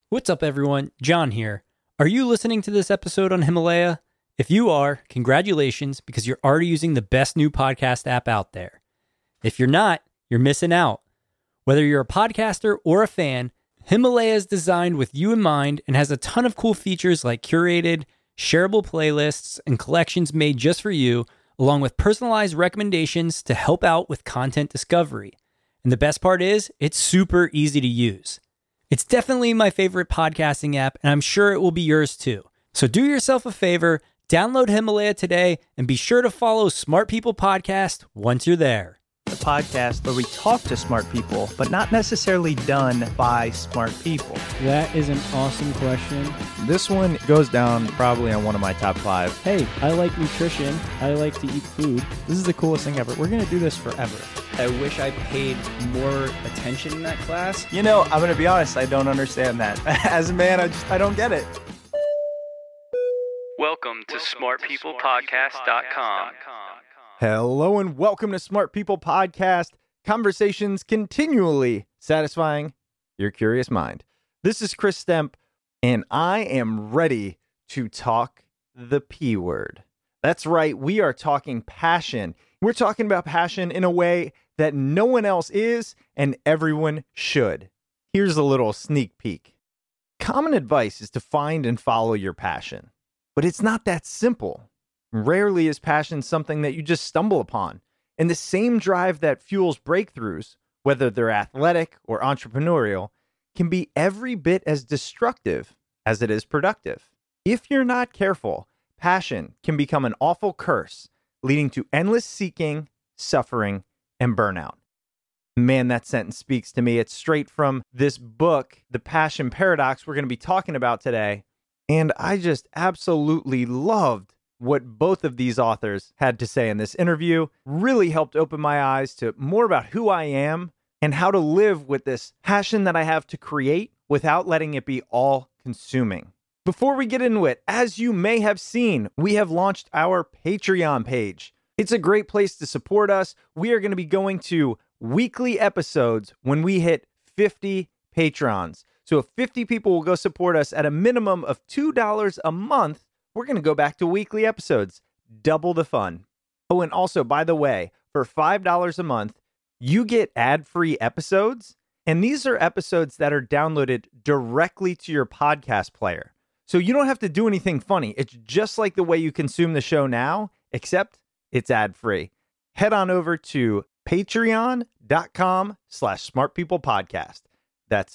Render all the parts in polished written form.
What's up, everyone? John here. Are you listening to this episode on Himalaya? If you are, congratulations, because you're already using the best new podcast app out there. If you're not, you're missing out. Whether you're a podcaster or a fan, Himalaya is designed with you in mind and has a ton of cool features like curated, shareable playlists and collections made just for you, along with personalized recommendations to help out with content discovery. And the best part is, it's super easy to use. It's definitely my favorite podcasting app, and I'm sure it will be yours too. So do yourself a favor, download Himalaya today, and be sure to follow Smart People Podcast once you're there. The podcast where we talk to smart people, but not necessarily done by smart people. That is an awesome question. This one goes down probably on one of my top 5. Hey, I like nutrition. I like to eat food. This is the coolest thing ever. We're going to do this forever. I wish I paid more attention in that class. You know, I'm going to be honest, I don't understand that. As a man, I don't get it. Welcome to smartpeoplepodcast.com. Hello and welcome to Smart People Podcast, conversations continually satisfying your curious mind. This is Chris Stemp, and I am ready to talk the P word. That's right, we are talking passion. We're talking about passion in a way that no one else is and everyone should. Here's a little sneak peek. Common advice is to find and follow your passion, but it's not that simple. Rarely is passion something that you just stumble upon. And the same drive that fuels breakthroughs, whether they're athletic or entrepreneurial, can be every bit as destructive as it is productive. If you're not careful, passion can become an awful curse, leading to endless seeking, suffering, and burnout. Man, that sentence speaks to me. It's straight from this book, The Passion Paradox, we're going to be talking about today. And I just absolutely loved what both of these authors had to say in this interview. Really helped open my eyes to more about who I am and how to live with this passion that I have to create without letting it be all-consuming. Before we get into it, as you may have seen, we have launched our Patreon page. It's a great place to support us. We are going to be going to weekly episodes when we hit 50 patrons. So if 50 people will go support us at a minimum of $2 a month, we're going to go back to weekly episodes. Double the fun. Oh, and also, by the way, for $5 a month, you get ad-free episodes. And these are episodes that are downloaded directly to your podcast player. So you don't have to do anything funny. It's just like the way you consume the show now, except it's ad-free. Head on over to patreon.com/smartpeoplepodcast. That's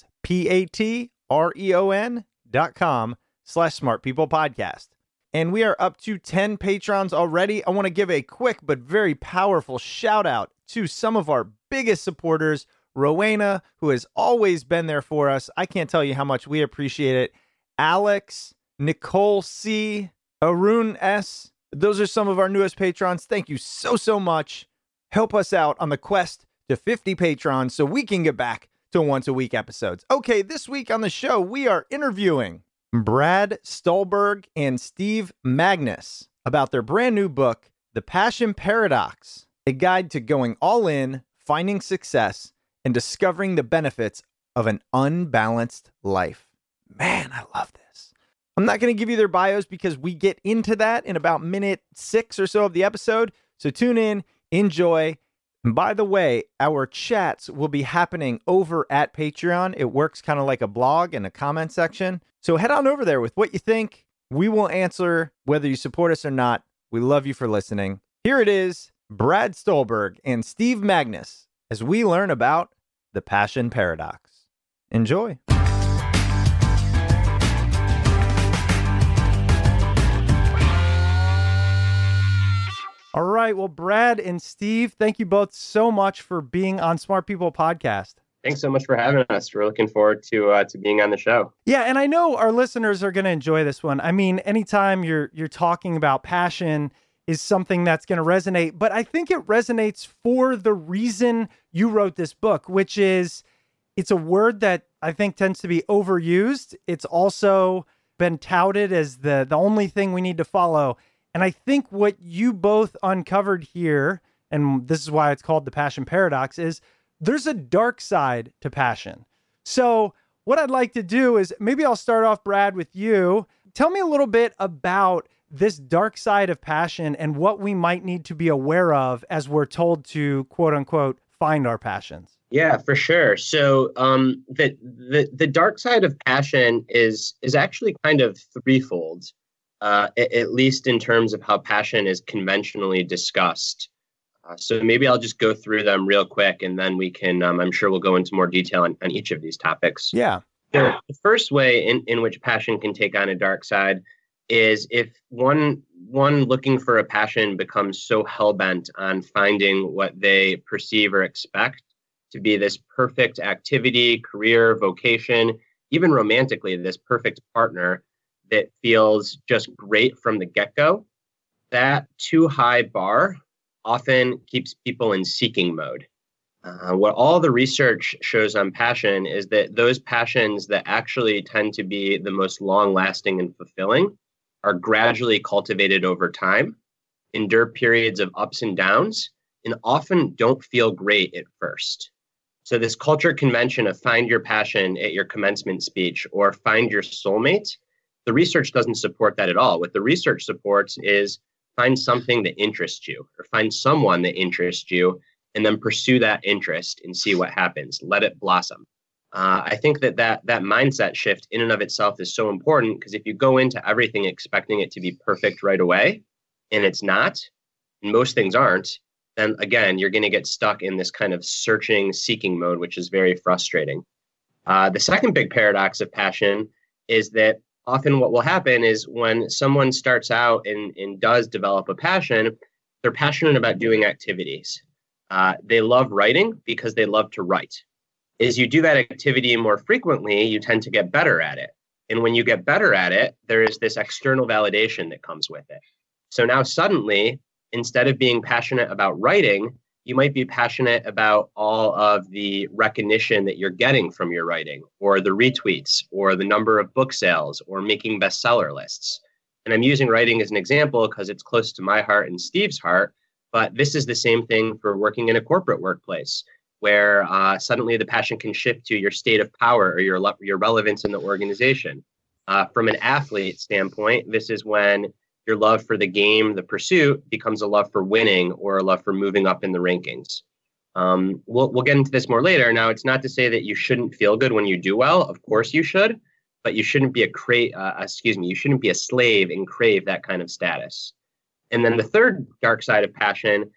patreon.com/smartpeoplepodcast. And we are up to 10 patrons already. I want to give a quick but very powerful shout out to some of our biggest supporters. Rowena, who has always been there for us. I can't tell you how much we appreciate it. Alex, Nicole C, Arun S. Those are some of our newest patrons. Thank you so much. Help us out on the quest to 50 patrons so we can get back to once-a-week episodes. Okay, this week on the show, we are interviewing Brad Stulberg and Steve Magness about their brand new book, The Passion Paradox, a guide to going all in, finding success, and discovering the benefits of an unbalanced life. Man, I love this. I'm not going to give you their bios because we get into that in about minute 6 or so of the episode. So tune in, enjoy. And by the way, our chats will be happening over at Patreon. It works kind of like a blog and a comment section. So head on over there with what you think. We will answer whether you support us or not. We love you for listening. Here it is, Brad Stulberg and Steve Magness, as we learn about the Passion Paradox. Enjoy. All right. Well, Brad and Steve, thank you both so much for being on Smart People Podcast. Thanks so much for having us. We're looking forward to being on the show. Yeah, and I know our listeners are going to enjoy this one. I mean, anytime you're talking about passion is something that's going to resonate, but I think it resonates for the reason you wrote this book, which is it's a word that I think tends to be overused. It's also been touted as the only thing we need to follow. And I think what you both uncovered here, and this is why it's called the Passion Paradox, is there's a dark side to passion. So what I'd like to do is maybe I'll start off, Brad, with you. Tell me a little bit about this dark side of passion and what we might need to be aware of as we're told to, quote unquote, find our passions. Yeah, for sure. So the dark side of passion is actually kind of threefold, at least in terms of how passion is conventionally discussed. So maybe I'll just go through them real quick, and then we can, I'm sure we'll go into more detail on each of these topics. Yeah. So the first way in which passion can take on a dark side is if one looking for a passion becomes so hell-bent on finding what they perceive or expect to be this perfect activity, career, vocation, even romantically, this perfect partner that feels just great from the get-go. That too high bar often keeps people in seeking mode. What all the research shows on passion is that those passions that actually tend to be the most long-lasting and fulfilling are gradually cultivated over time, endure periods of ups and downs, and often don't feel great at first. So this culture convention of find your passion at your commencement speech or find your soulmate, the research doesn't support that at all. What the research supports is find something that interests you or find someone that interests you and then pursue that interest and see what happens. Let it blossom. I think that mindset shift in and of itself is so important because if you go into everything expecting it to be perfect right away and it's not, and most things aren't, then again, you're going to get stuck in this kind of searching, seeking mode, which is very frustrating. The second big paradox of passion is that often what will happen is when someone starts out and does develop a passion, they're passionate about doing activities. They love writing because they love to write. As you do that activity more frequently, you tend to get better at it. And when you get better at it, there is this external validation that comes with it. So now suddenly, instead of being passionate about writing, you might be passionate about all of the recognition that you're getting from your writing, or the retweets, or the number of book sales, or making bestseller lists. And I'm using writing as an example because it's close to my heart and Steve's heart, but this is the same thing for working in a corporate workplace, where suddenly the passion can shift to your state of power or your relevance in the organization. From an athlete standpoint, this is when your love for the game, the pursuit, becomes a love for winning or a love for moving up in the rankings. We'll get into this more later. Now, it's not to say that you shouldn't feel good when you do well. Of course you should, but you shouldn't be you shouldn't be a slave and crave that kind of status. And then the third dark side of passion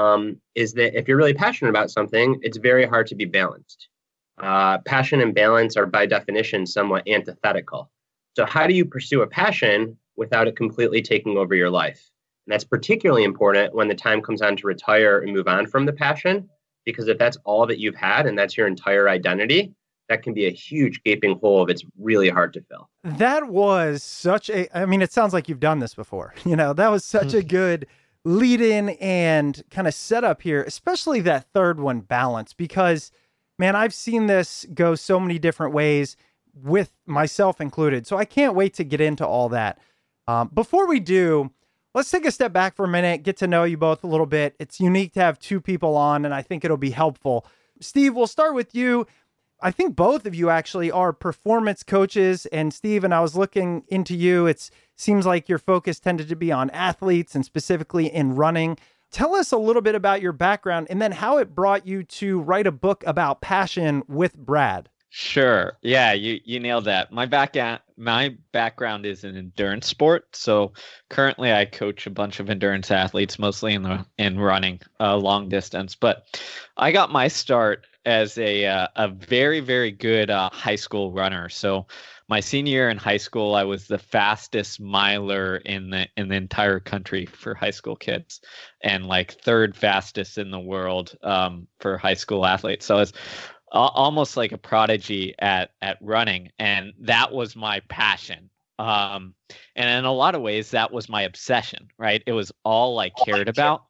is that if you're really passionate about something, it's very hard to be balanced. Passion and balance are by definition somewhat antithetical. So how do you pursue a passion without it completely taking over your life? And that's particularly important when the time comes on to retire and move on from the passion, because if that's all that you've had and that's your entire identity, that can be a huge gaping hole that's really hard to fill. That was it sounds like you've done this before. That was such a good lead in and kind of setup here, especially that third one, balance, because man, I've seen this go so many different ways with myself included. So I can't wait to get into all that. Before we do, let's take a step back for a minute, get to know you both a little bit. It's unique to have two people on, and I think it'll be helpful. Steve, we'll start with you. I think both of you actually are performance coaches. And Steve, and I was looking into you, it seems like your focus tended to be on athletes and specifically in running. Tell us a little bit about your background and then how it brought you to write a book about passion with Brad. Sure. Yeah, you nailed that. My background is in endurance sport. So currently I coach a bunch of endurance athletes, mostly in running, long distance. But I got my start as a very, very good high school runner. So my senior year in high school, I was the fastest miler in the entire country for high school kids, and like third fastest in the world for high school athletes. So it's almost like a prodigy at running, and that was my passion. And in a lot of ways, that was my obsession. Right? It was all I cared about.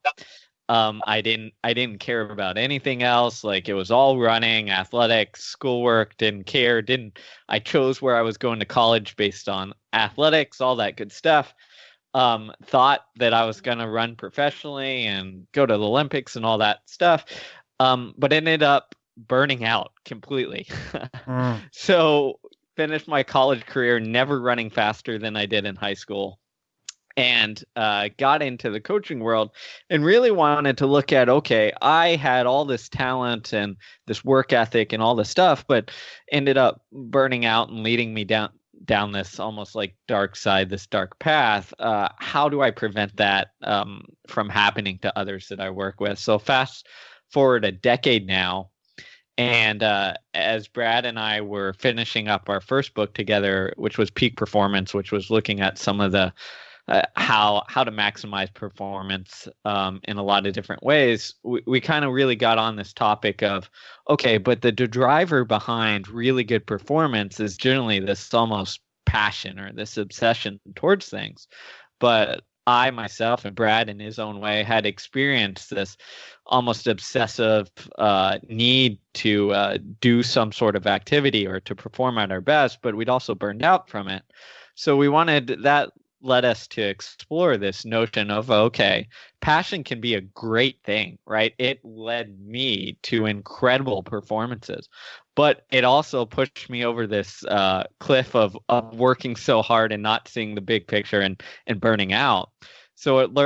I didn't care about anything else. Like, it was all running, athletics, schoolwork, didn't care. I chose where I was going to college based on athletics, all that good stuff. Thought that I was going to run professionally and go to the Olympics and all that stuff. But ended up burning out completely. So finished my college career never running faster than I did in high school, and got into the coaching world and really wanted to look at, okay, I had all this talent and this work ethic and all this stuff, but ended up burning out and leading me down this almost like dark side, this dark path. How do I prevent that from happening to others that I work with? So fast forward a decade now, and as Brad and I were finishing up our first book together, which was Peak Performance, which was looking at some of the how to maximize performance in a lot of different ways, we kind of really got on this topic of, okay, but the driver behind really good performance is generally this almost passion or this obsession towards things. But I myself and Brad in his own way had experienced this almost obsessive need to do some sort of activity or to perform at our best, but we'd also burned out from it. So we wanted that led us to explore this notion of, okay, passion can be a great thing, right? It led me to incredible performances, but it also pushed me over this cliff of working so hard and not seeing the big picture and burning out. So it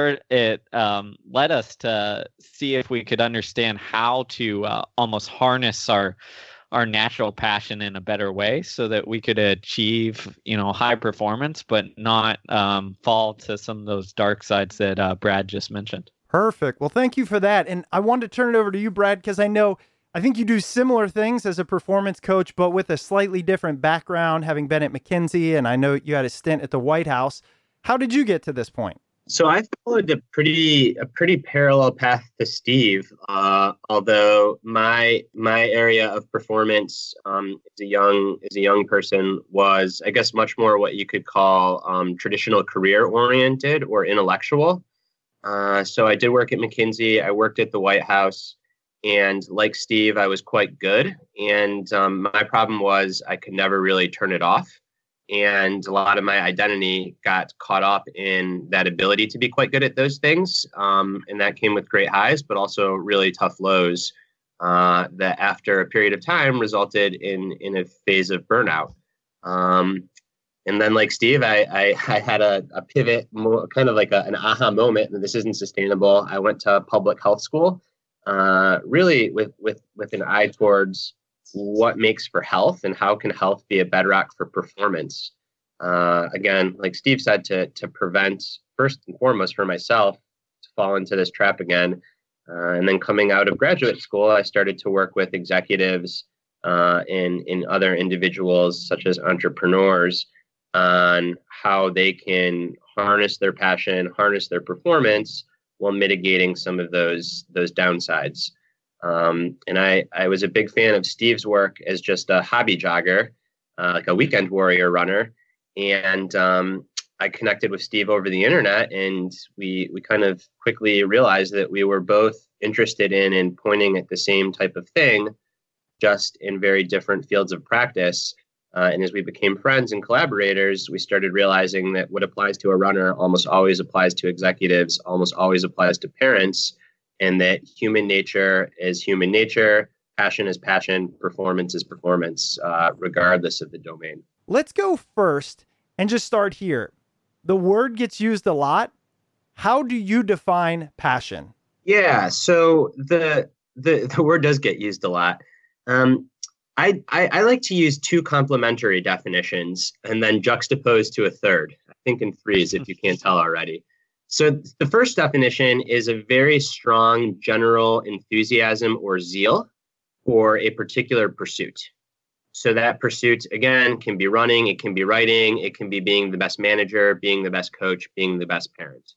led us to see if we could understand how to almost harness our natural passion in a better way so that we could achieve, high performance, but not fall to some of those dark sides that Brad just mentioned. Perfect. Well, thank you for that. And I wanted to turn it over to you, Brad, because I think you do similar things as a performance coach, but with a slightly different background, having been at McKinsey, and I know you had a stint at the White House. How did you get to this point? So I followed a pretty parallel path to Steve, although my area of performance as a young person was, I guess, much more what you could call traditional career oriented or intellectual. So I did work at McKinsey. I worked at the White House, and like Steve, I was quite good. And my problem was I could never really turn it off. And a lot of my identity got caught up in that ability to be quite good at those things. And that came with great highs, but also really tough lows that after a period of time resulted in a phase of burnout. And then like Steve, I had a pivot, more kind of like an aha moment that this isn't sustainable. I went to public health school, really with an eye towards what makes for health and how can health be a bedrock for performance. Again, like Steve said, to prevent, first and foremost for myself, to fall into this trap again. And then coming out of graduate school, I started to work with executives and other individuals such as entrepreneurs on how they can harness their passion, harness their performance while mitigating some of those downsides. And I was a big fan of Steve's work as just a hobby jogger, like a weekend warrior runner. And I connected with Steve over the internet, and we kind of quickly realized that we were both interested in and pointing at the same type of thing, just in very different fields of practice. And as we became friends and collaborators, we started realizing that what applies to a runner almost always applies to executives, almost always applies to parents. And that human nature is human nature, passion is passion, performance is performance, regardless of the domain. Let's go first and just start here. The word gets used a lot. How do you define passion? Yeah, so the word does get used a lot. I like to use two complementary definitions and then juxtapose to a third. I think in threes, if you can't tell already. So the first definition is a very strong general enthusiasm or zeal for a particular pursuit. So that pursuit, again, can be running, it can be writing, it can be being the best manager, being the best coach, being the best parent.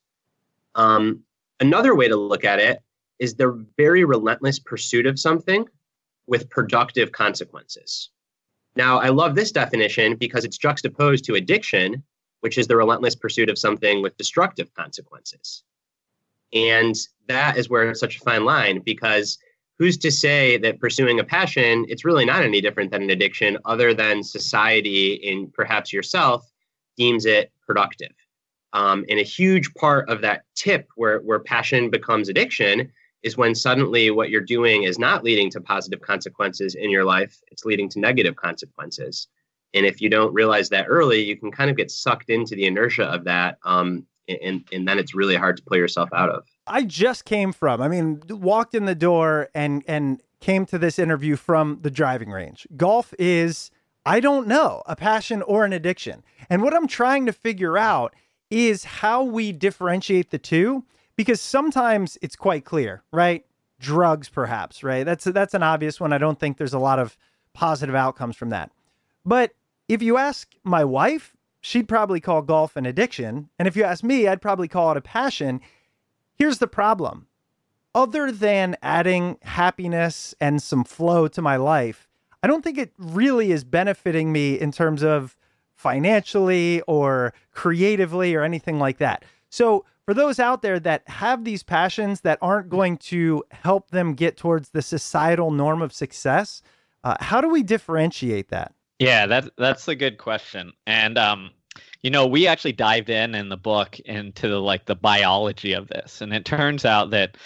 Another way to look at it is the very relentless pursuit of something with productive consequences. Now, I love this definition because it's juxtaposed to addiction, which is the relentless pursuit of something with destructive consequences. And that is where it's such a fine line, because who's to say that pursuing a passion, it's really not any different than an addiction, other than society and perhaps yourself deems it productive. And a huge part of that tip where passion becomes addiction is when suddenly what you're doing is not leading to positive consequences in your life. It's leading to negative consequences. And if you don't realize that early, you can kind of get sucked into the inertia of that. And then it's really hard to pull yourself out of. I just walked in the door and came to this interview from the driving range. Golf is, I don't know, a passion or an addiction. And what I'm trying to figure out is how we differentiate the two, because sometimes it's quite clear, right? Drugs, perhaps, right? That's an obvious one. I don't think there's a lot of positive outcomes from that. But if you ask my wife, she'd probably call golf an addiction. And if you ask me, I'd probably call it a passion. Here's the problem. Other than adding happiness and some flow to my life, I don't think it really is benefiting me in terms of financially or creatively or anything like that. So for those out there that have these passions that aren't going to help them get towards the societal norm of success, how do we differentiate that? Yeah, that's a good question. And we actually dived in the book into the biology of this, and it turns out that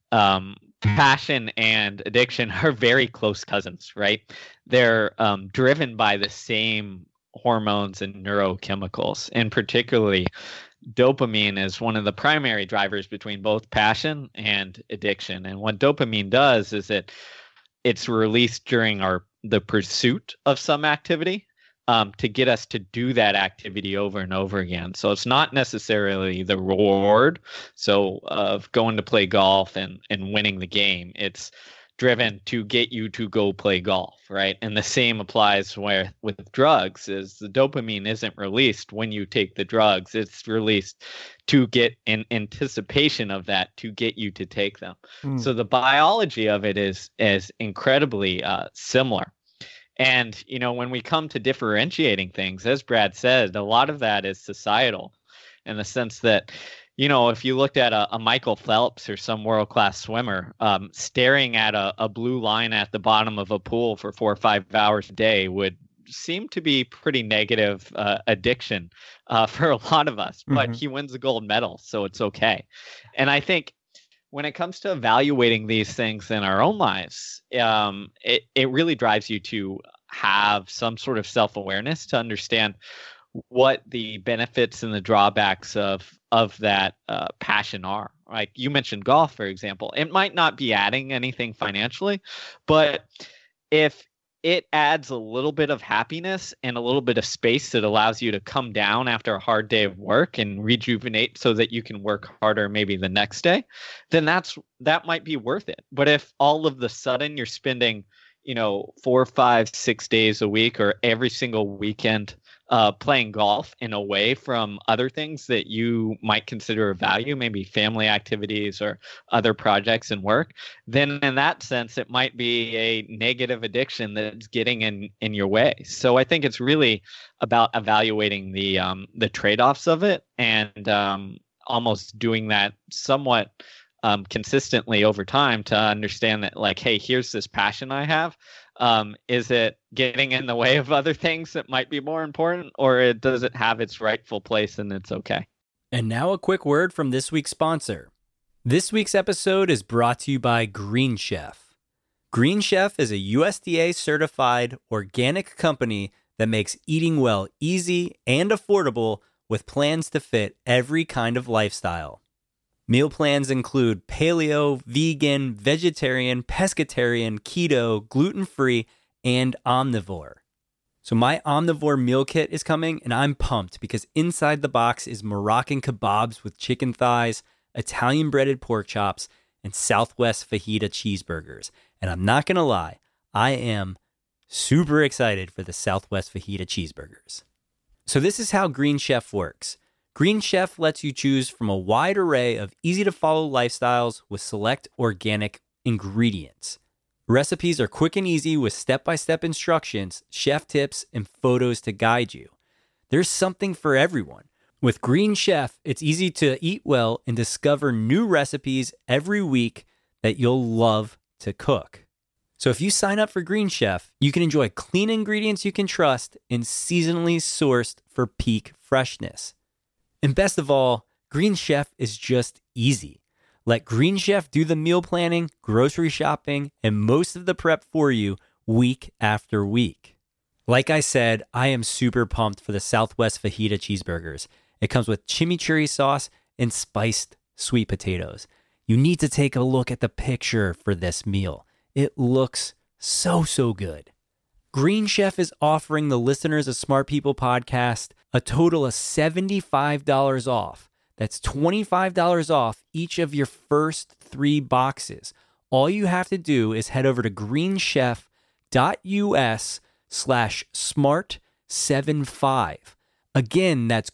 passion and addiction are very close cousins, right? They're driven by the same hormones and neurochemicals, and particularly dopamine is one of the primary drivers between both passion and addiction. And what dopamine does is it's released during the pursuit of some activity to get us to do that activity over and over again. So it's not necessarily the reward. So of going to play golf and winning the game, it's driven to get you to go play golf, right? And the same applies with drugs, is the dopamine isn't released when you take the drugs. It's released to get in anticipation of that, to get you to take them. So the biology of it is incredibly similar. And, when we come to differentiating things, as Brad said, a lot of that is societal, in the sense that, if you looked at a Michael Phelps or some world-class swimmer, staring at a blue line at the bottom of a pool for 4 or 5 hours a day would seem to be pretty negative addiction for a lot of us. But he wins the gold medal, so it's okay. And I think when it comes to evaluating these things in our own lives, it really drives you to have some sort of self-awareness to understand what the benefits and the drawbacks of that passion are. Like you mentioned golf, for example. It might not be adding anything financially, but if it adds a little bit of happiness and a little bit of space that allows you to come down after a hard day of work and rejuvenate so that you can work harder maybe the next day, then that might be worth it. But if all of the sudden you're spending 4, 5, 6 days a week or every single weekend playing golf and away from other things that you might consider of value, maybe family activities or other projects and work, then in that sense, it might be a negative addiction that's getting in your way. So I think it's really about evaluating the trade-offs of it and almost doing that somewhat consistently over time to understand that, like, hey, here's this passion I have. Is it getting in the way of other things that might be more important, or does it have its rightful place and it's okay? And now a quick word from this week's sponsor. This week's episode is brought to you by Green Chef. Green Chef is a USDA certified organic company that makes eating well easy and affordable with plans to fit every kind of lifestyle. Meal plans include paleo, vegan, vegetarian, pescatarian, keto, gluten-free, and omnivore. So my omnivore meal kit is coming, and I'm pumped because inside the box is Moroccan kebabs with chicken thighs, Italian breaded pork chops, and Southwest fajita cheeseburgers. And I'm not going to lie, I am super excited for the Southwest fajita cheeseburgers. So this is how Green Chef works. Green Chef lets you choose from a wide array of easy-to-follow lifestyles with select organic ingredients. Recipes are quick and easy with step-by-step instructions, chef tips, and photos to guide you. There's something for everyone. With Green Chef, it's easy to eat well and discover new recipes every week that you'll love to cook. So if you sign up for Green Chef, you can enjoy clean ingredients you can trust and seasonally sourced for peak freshness. And best of all, Green Chef is just easy. Let Green Chef do the meal planning, grocery shopping, and most of the prep for you week after week. Like I said, I am super pumped for the Southwest Fajita cheeseburgers. It comes with chimichurri sauce and spiced sweet potatoes. You need to take a look at the picture for this meal. It looks so good. Green Chef is offering the listeners of Smart People Podcast a total of $75 off. That's $25 off each of your first 3 boxes. All you have to do is head over to greenchef.us/smart75. Again, that's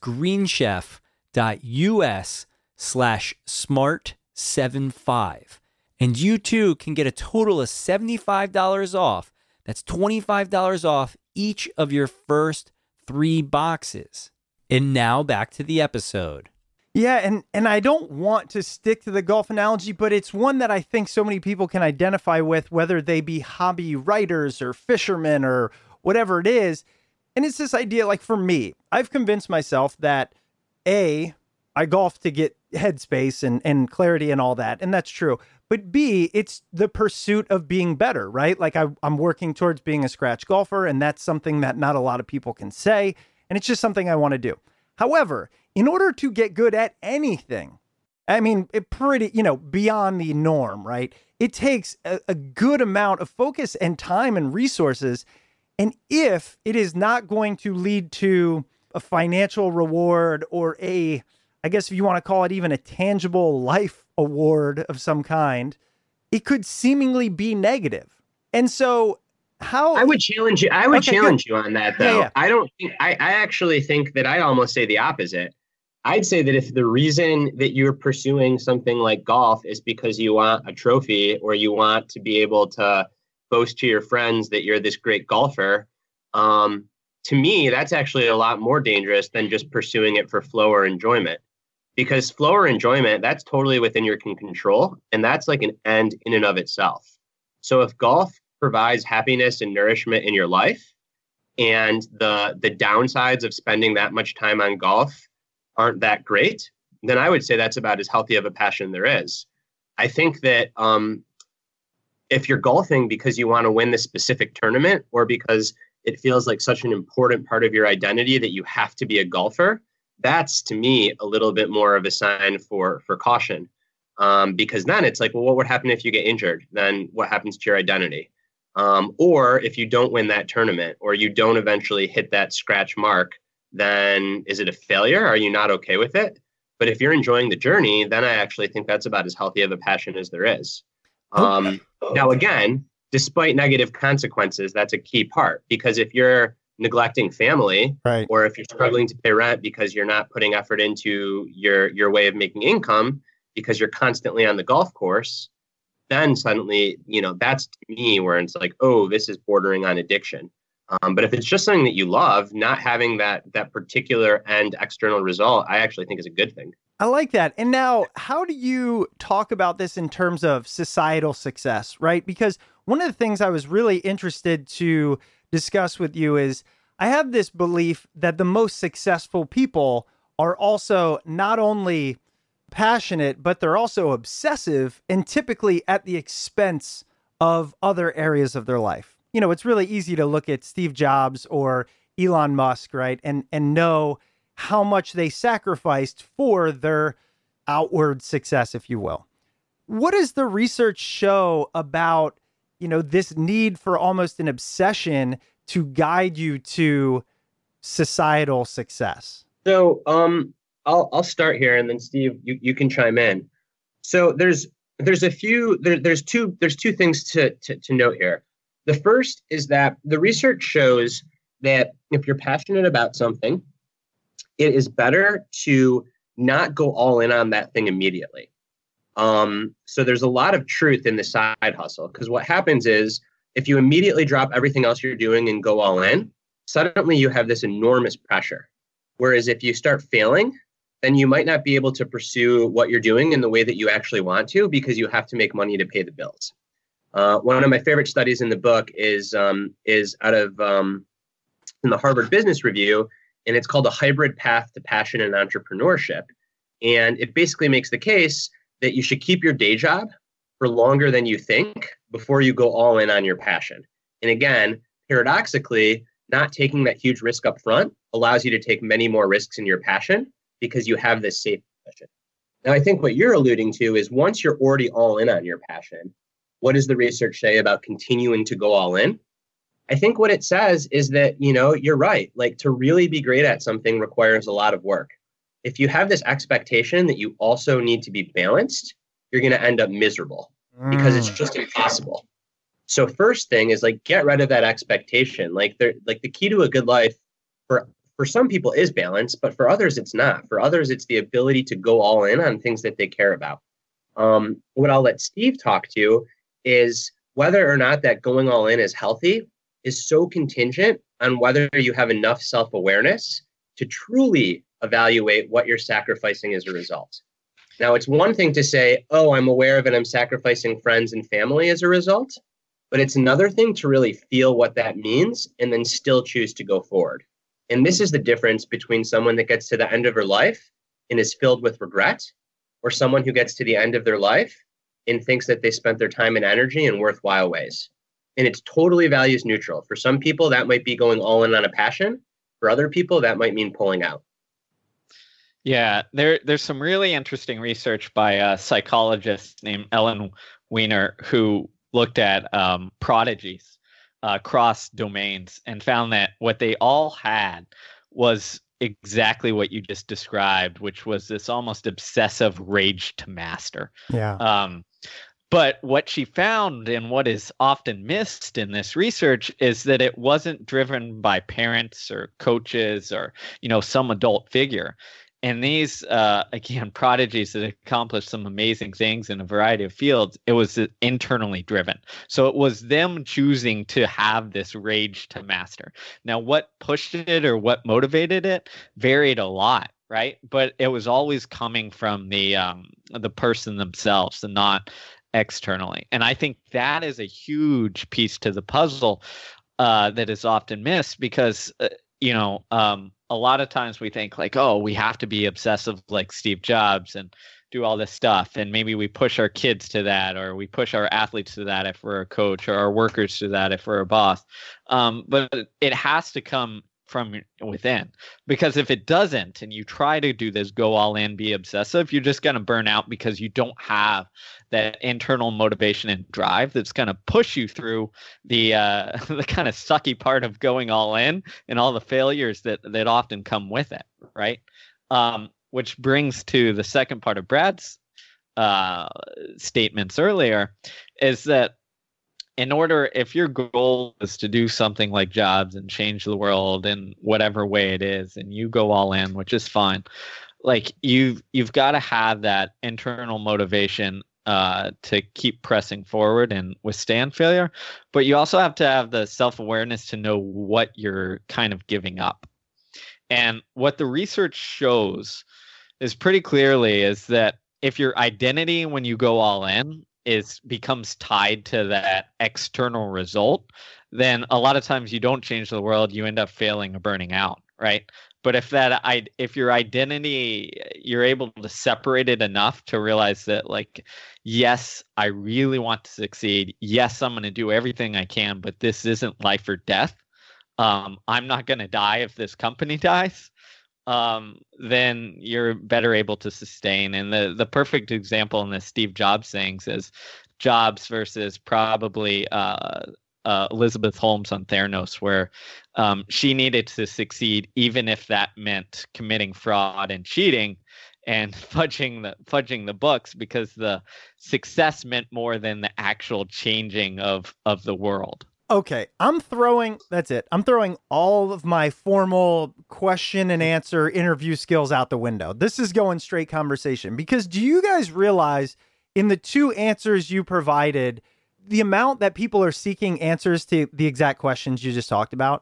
greenchef.us/smart75. And you too can get a total of $75 off. That's $25 off each of your first 3 boxes. And now back to the episode. Yeah, and I don't want to stick to the golf analogy, but it's one that I think so many people can identify with, whether they be hobby writers or fishermen or whatever it is. And it's this idea, like for me, I've convinced myself that A, I golf to get headspace and clarity and all that, and that's true. But B, it's the pursuit of being better, right? Like I'm working towards being a scratch golfer, and that's something that not a lot of people can say, and it's just something I want to do. However, in order to get good at anything, I mean, beyond the norm, right? It takes a good amount of focus and time and resources. And if it is not going to lead to a financial reward or I guess if you want to call it even a tangible life award of some kind, it could seemingly be negative. And so I would challenge you. Challenge you on that, though. Yeah. I actually think that I'd almost say the opposite. I'd say that if the reason that you're pursuing something like golf is because you want a trophy or you want to be able to boast to your friends that you're this great golfer, to me, that's actually a lot more dangerous than just pursuing it for flow or enjoyment. Because flow or enjoyment, that's totally within your control, and that's like an end in and of itself. So if golf provides happiness and nourishment in your life, and the downsides of spending that much time on golf aren't that great, then I would say that's about as healthy of a passion there is. I think that if you're golfing because you want to win this specific tournament or because it feels like such an important part of your identity that you have to be a golfer, that's to me a little bit more of a sign for caution. Because then it's like, well, what would happen if you get injured? Then what happens to your identity? Or if you don't win that tournament or you don't eventually hit that scratch mark, then is it a failure? Are you not okay with it? But if you're enjoying the journey, then I actually think that's about as healthy of a passion as there is. Now, again, despite negative consequences, that's a key part, because if you're neglecting family, right, or if you're struggling to pay rent because you're not putting effort into your way of making income because you're constantly on the golf course, then suddenly, that's to me where it's like, oh, this is bordering on addiction. But if it's just something that you love, not having that particular end external result, I actually think is a good thing. I like that. And now, how do you talk about this in terms of societal success, right? Because one of the things I was really interested to discuss with you is I have this belief that the most successful people are also not only passionate, but they're also obsessive, and typically at the expense of other areas of their life. It's really easy to look at Steve Jobs or Elon Musk, right? And know how much they sacrificed for their outward success, if you will. What does the research show about, this need for almost an obsession to guide you to societal success? So I'll start here, and then Steve, you can chime in. So there's two things to note here. The first is that the research shows that if you're passionate about something, it is better to not go all in on that thing immediately. So there's a lot of truth in the side hustle, because what happens is if you immediately drop everything else you're doing and go all in, suddenly you have this enormous pressure. Whereas if you start failing, then you might not be able to pursue what you're doing in the way that you actually want to, because you have to make money to pay the bills. One of my favorite studies in the book is out of in the Harvard Business Review, and it's called A Hybrid Path to Passion and Entrepreneurship. And it basically makes the case that you should keep your day job for longer than you think before you go all in on your passion. And again, paradoxically, not taking that huge risk up front allows you to take many more risks in your passion because you have this safe passion. Now, I think what you're alluding to is once you're already all in on your passion, what does the research say about continuing to go all in? I think what it says is that, you're right. Like, to really be great at something requires a lot of work. If you have this expectation that you also need to be balanced, you're going to end up miserable because it's just impossible. So first thing is get rid of that expectation. The key to a good life for some people is balance, but for others, it's not. For others, it's the ability to go all in on things that they care about. What I'll let Steve talk to is whether or not that going all in is healthy is so contingent on whether you have enough self-awareness to truly evaluate what you're sacrificing as a result. Now, it's one thing to say, oh, I'm aware of it, I'm sacrificing friends and family as a result, but it's another thing to really feel what that means and then still choose to go forward. And this is the difference between someone that gets to the end of their life and is filled with regret, or someone who gets to the end of their life and thinks that they spent their time and energy in worthwhile ways. And it's totally values neutral. For some people, that might be going all in on a passion. For other people, that might mean pulling out. Yeah, there's some really interesting research by a psychologist named Ellen Weiner who looked at prodigies across domains and found that what they all had was exactly what you just described, which was this almost obsessive rage to master. Yeah. But what she found, and what is often missed in this research, is that it wasn't driven by parents or coaches or, some adult figure. And these, again, prodigies that accomplished some amazing things in a variety of fields, it was internally driven. So it was them choosing to have this rage to master. Now, what pushed it or what motivated it varied a lot, right? But it was always coming from the person themselves and not externally. And I think that is a huge piece to the puzzle that is often missed because, a lot of times we think oh, we have to be obsessive like Steve Jobs and do all this stuff. And maybe we push our kids to that, or we push our athletes to that if we're a coach, or our workers to that if we're a boss. But it has to come from within, because if it doesn't, and you try to do this go all in, be obsessive, you're just going to burn out because you don't have that internal motivation and drive that's going to push you through the kind of sucky part of going all in and all the failures that often come with it, right? Which brings to the second part of Brad's statements earlier, is that if your goal is to do something like Jobs and change the world in whatever way it is, and you go all in, which is fine, you've got to have that internal motivation to keep pressing forward and withstand failure. But you also have to have the self-awareness to know what you're kind of giving up. And what the research shows is pretty clearly is that if your identity when you go all in becomes tied to that external result, then a lot of times you don't change the world, you end up failing or burning out, right? But if your identity, you're able to separate it enough to realize that yes, I really want to succeed. Yes, I'm going to do everything I can, but this isn't life or death. I'm not going to die if this company dies. Then you're better able to sustain. And the perfect example in the Steve Jobs things is Jobs versus probably Elizabeth Holmes on Theranos, where she needed to succeed even if that meant committing fraud and cheating and fudging the books, because the success meant more than the actual changing of the world. Okay, that's it. I'm throwing all of my formal question and answer interview skills out the window. This is going straight conversation, because do you guys realize in the two answers you provided, the amount that people are seeking answers to the exact questions you just talked about?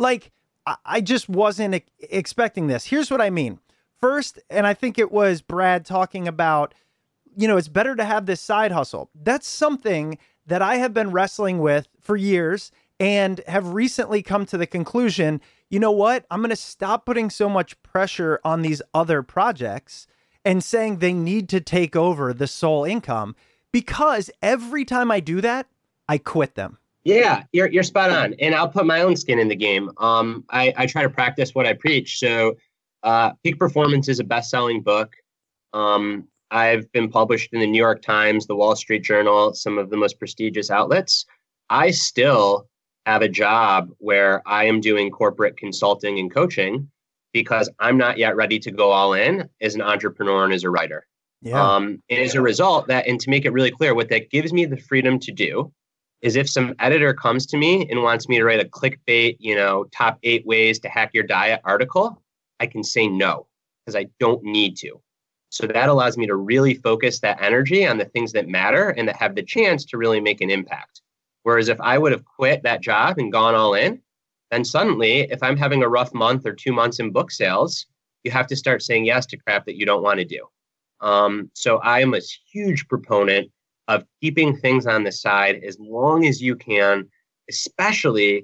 I just wasn't expecting this. Here's what I mean. First, and I think it was Brad talking about, it's better to have this side hustle. That's something that I have been wrestling with for years and have recently come to the conclusion, you know what? I'm going to stop putting so much pressure on these other projects and saying they need to take over the sole income, because every time I do that, I quit them. Yeah, you're spot on. And I'll put my own skin in the game. I try to practice what I preach. So Peak Performance is a best-selling book. I've been published in the New York Times, the Wall Street Journal, some of the most prestigious outlets. I still have a job where I am doing corporate consulting and coaching because I'm not yet ready to go all in as an entrepreneur and as a writer. Yeah. And as a result, and to make it really clear, what that gives me the freedom to do is if some editor comes to me and wants me to write a clickbait, top 8 ways to hack your diet article, I can say no, because I don't need to. So that allows me to really focus that energy on the things that matter and that have the chance to really make an impact. Whereas if I would have quit that job and gone all in, then suddenly, if I'm having a rough month or 2 months in book sales, you have to start saying yes to crap that you don't want to do. So I am a huge proponent of keeping things on the side as long as you can, especially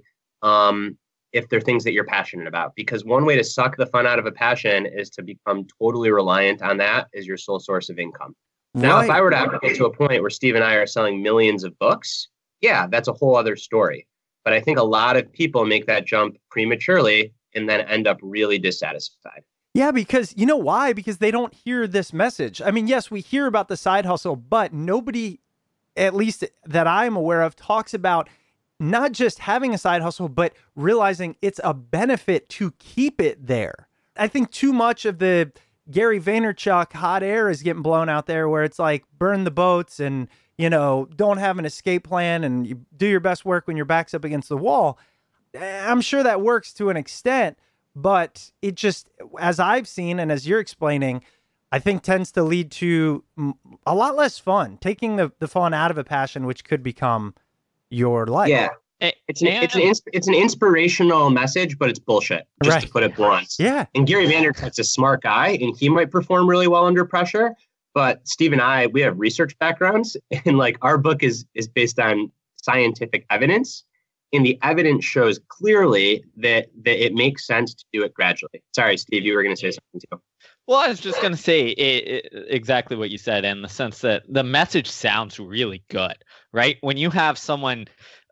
if they're things that you're passionate about. Because one way to suck the fun out of a passion is to become totally reliant on that as your sole source of income. Now, if I were to ever get to a point where Steve and I are selling millions of books, yeah, that's a whole other story. But I think a lot of people make that jump prematurely and then end up really dissatisfied. Yeah, because you know why? Because they don't hear this message. I mean, yes, we hear about the side hustle, but nobody, at least that I'm aware of, talks about not just having a side hustle, but realizing it's a benefit to keep it there. I think too much of the Gary Vaynerchuk hot air is getting blown out there where it's like burn the boats and, don't have an escape plan and you do your best work when your back's up against the wall. I'm sure that works to an extent. But it just, as I've seen and as you're explaining, I think tends to lead to a lot less fun, taking the fun out of a passion, which could become your life. Yeah, it's an inspirational message, but it's bullshit, just to put it blunt. Yeah. And Gary Vaynerchuk's a smart guy, and he might perform really well under pressure. But Steve and I, we have research backgrounds, and our book is based on scientific evidence. And the evidence shows clearly that it makes sense to do it gradually. Sorry, Steve, you were going to say something too. Well, I was just going to say exactly what you said, in the sense that the message sounds really good, right? When you have someone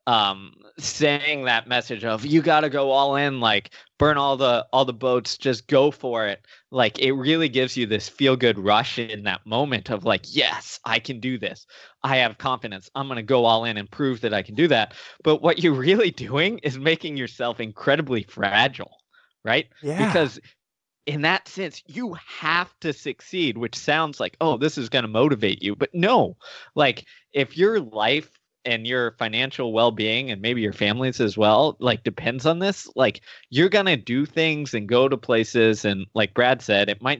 saying that message of you got to go all in, burn all the boats, just go for it. It really gives you this feel good rush in that moment of yes, I can do this. I have confidence. I'm going to go all in and prove that I can do that. But what you're really doing is making yourself incredibly fragile, right? Yeah. Because in that sense, you have to succeed, which sounds like, oh, this is going to motivate you. But no, if your life and your financial well-being and maybe your family's as well, depends on this, you're going to do things and go to places. And like Brad said, it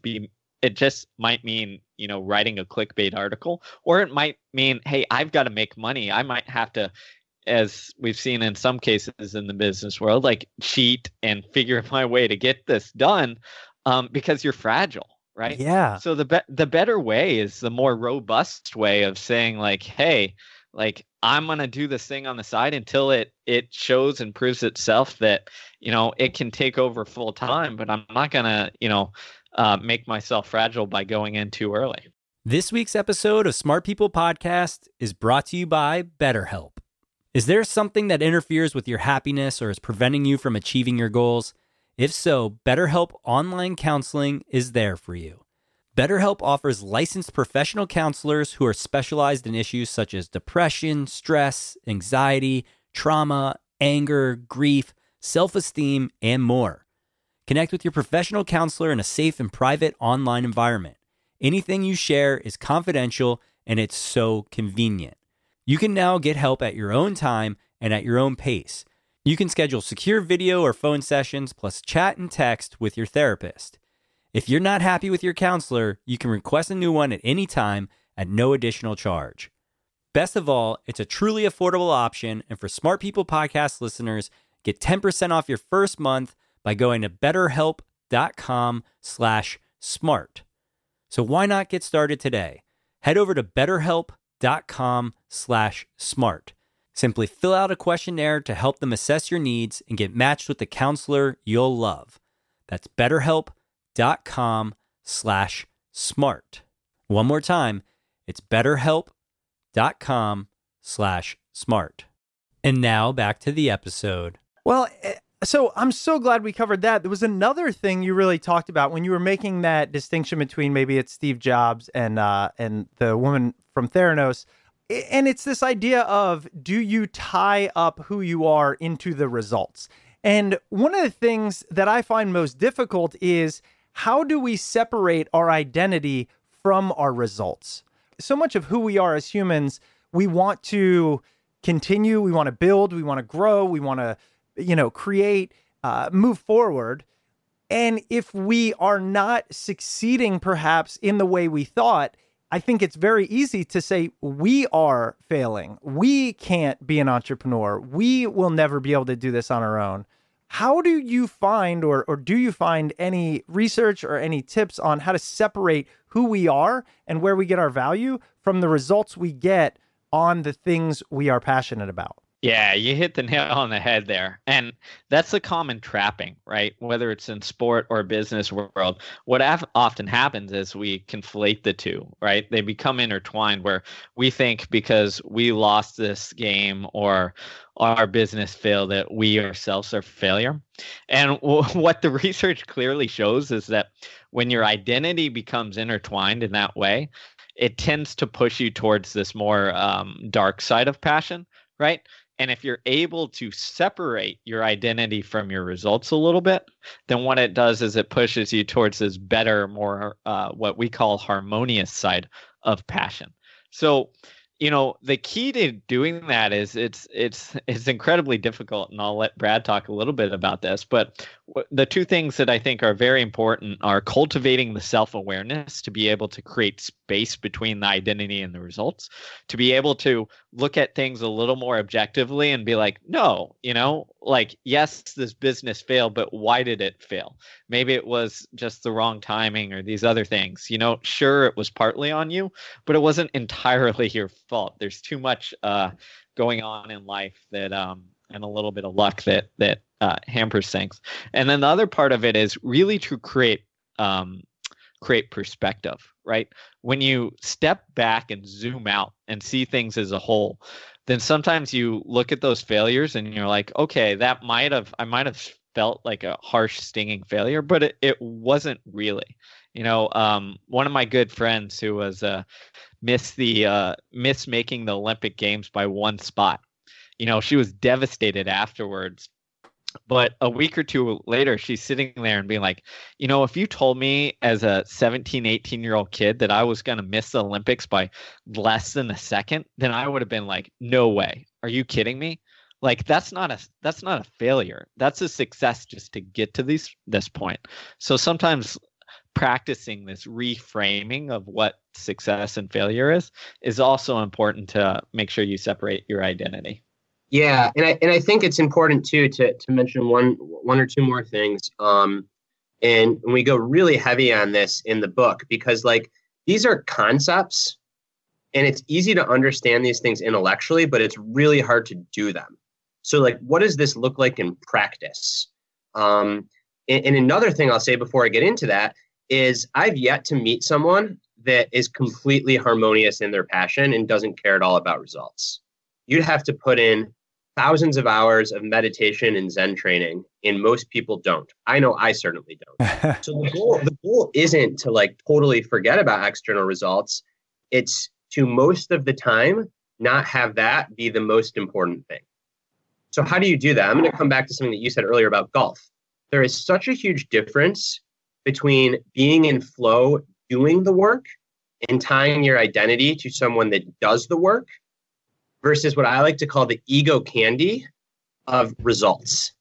just might mean, writing a clickbait article, or it might mean, hey, I've got to make money. I might have to, as we've seen in some cases in the business world, cheat and figure my way to get this done, because you're fragile, right? Yeah. So the better way is the more robust way of saying hey, I'm going to do this thing on the side until it shows and proves itself that, it can take over full time, but I'm not going to, make myself fragile by going in too early. This week's episode of Smart People Podcast is brought to you by BetterHelp. Is there something that interferes with your happiness or is preventing you from achieving your goals? If so, BetterHelp Online Counseling is there for you. BetterHelp offers licensed professional counselors who are specialized in issues such as depression, stress, anxiety, trauma, anger, grief, self-esteem, and more. Connect with your professional counselor in a safe and private online environment. Anything you share is confidential, and it's so convenient. You can now get help at your own time and at your own pace. You can schedule secure video or phone sessions, plus chat and text with your therapist. If you're not happy with your counselor, you can request a new one at any time at no additional charge. Best of all, it's a truly affordable option, and for Smart People Podcast listeners, get 10% off your first month by going to betterhelp.com/smart. So why not get started today? Head over to betterhelp.com/smart. Simply fill out a questionnaire to help them assess your needs and get matched with the counselor you'll love. That's betterhelp.com/smart. SMART. One more time, it's betterhelp.com/smart. And now back to the episode. Well, so I'm so glad we covered that. There was another thing you really talked about when you were making that distinction between maybe it's Steve Jobs and the woman from Theranos. And it's this idea of, do you tie up who you are into the results? And one of the things that I find most difficult is, how do we separate our identity from our results? So much of who we are as humans, we want to continue, we want to build, we want to grow, we want to, create, move forward. And if we are not succeeding perhaps in the way we thought, I think it's very easy to say we are failing. We can't be an entrepreneur. We will never be able to do this on our own. How do you find, or do you find any research or any tips on how to separate who we are and where we get our value from the results we get on the things we are passionate about? Yeah, you hit the nail on the head there. And that's a common trapping, right? Whether it's in sport or business world, what often happens is we conflate the two, right? They become intertwined, where we think because we lost this game or our business failed that we ourselves are a failure. And what the research clearly shows is that when your identity becomes intertwined in that way, it tends to push you towards this more dark side of passion, right? And if you're able to separate your identity from your results a little bit, then what it does is it pushes you towards this better, more what we call harmonious side of passion. So, the key to doing that is it's incredibly difficult, and I'll let Brad talk a little bit about this. But the two things that I think are very important are cultivating the self-awareness to be able to create space between the identity and the results, to be able to look at things a little more objectively and be like, no, yes, this business failed, but why did it fail? Maybe it was just the wrong timing or these other things. Sure, it was partly on you, but it wasn't entirely your fault. There's too much going on in life that and a little bit of luck that hampers things. And then the other part of it is really to create perspective, right? When you step back and zoom out and see things as a whole, then sometimes you look at those failures and you're like, okay, I might have felt like a harsh, stinging failure, but it wasn't really. One of my good friends who was missed making the Olympic Games by one spot. She was devastated afterwards. But a week or two later, she's sitting there and being like, if you told me as a 17, 18-year-old kid that I was going to miss the Olympics by less than a second, then I would have been like, no way. Are you kidding me? Like, that's not a failure. That's a success just to get to this point. So sometimes practicing this reframing of what success and failure is also important to make sure you separate your identity. Yeah, and I think it's important too to mention one or two more things. And we go really heavy on this in the book because these are concepts, and it's easy to understand these things intellectually, but it's really hard to do them. So what does this look like in practice? And another thing I'll say before I get into that is I've yet to meet someone that is completely harmonious in their passion and doesn't care at all about results. You'd have to put in thousands of hours of meditation and Zen training, and most people don't. I know I certainly don't. So the goal isn't to totally forget about external results. It's to most of the time not have that be the most important thing. So how do you do that? I'm going to come back to something that you said earlier about golf. There is such a huge difference between being in flow, doing the work, and tying your identity to someone that does the work versus what I like to call the ego candy of results.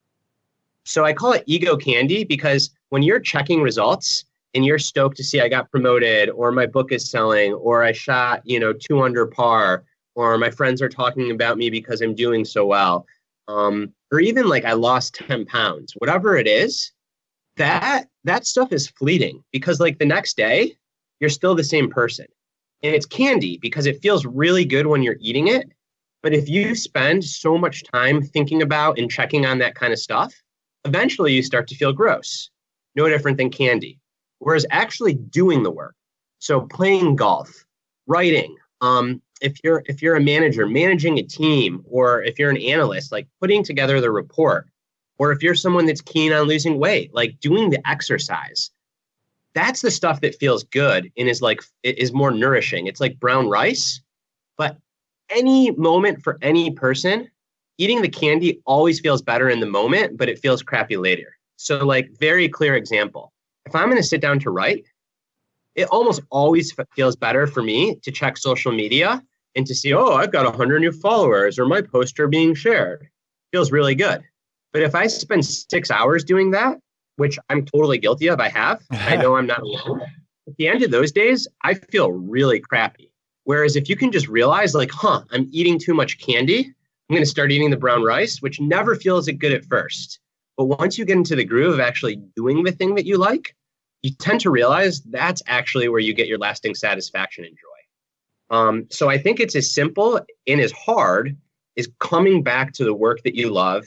So I call it ego candy because when you're checking results and you're stoked to see I got promoted or my book is selling or I shot, 2 under par, or my friends are talking about me because I'm doing so well, or even I lost 10 pounds, whatever it is, that stuff is fleeting because the next day you're still the same person. And it's candy because it feels really good when you're eating it. But if you spend so much time thinking about and checking on that kind of stuff, eventually you start to feel gross. No different than candy. Whereas actually doing the work, so playing golf, writing, if you're a manager, managing a team, or if you're an analyst, like putting together the report, or if you're someone that's keen on losing weight, like doing the exercise, that's the stuff that feels good and is more nourishing. It's like brown rice, but any moment for any person, eating the candy always feels better in the moment, but it feels crappy later. So like very clear example. If I'm going to sit down to write, it almost always feels better for me to check social media and to see, oh, I've got 100 new followers or my posts are being shared. Feels really good. But if I spend 6 hours doing that, which I'm totally guilty of, I know I'm not alone. At the end of those days, I feel really crappy. Whereas if you can just realize like, I'm eating too much candy, I'm going to start eating the brown rice, which never feels good at first. But once you get into the groove of actually doing the thing that you like, you tend to realize that's actually where you get your lasting satisfaction and joy. So I think it's as simple and as hard as coming back to the work that you love,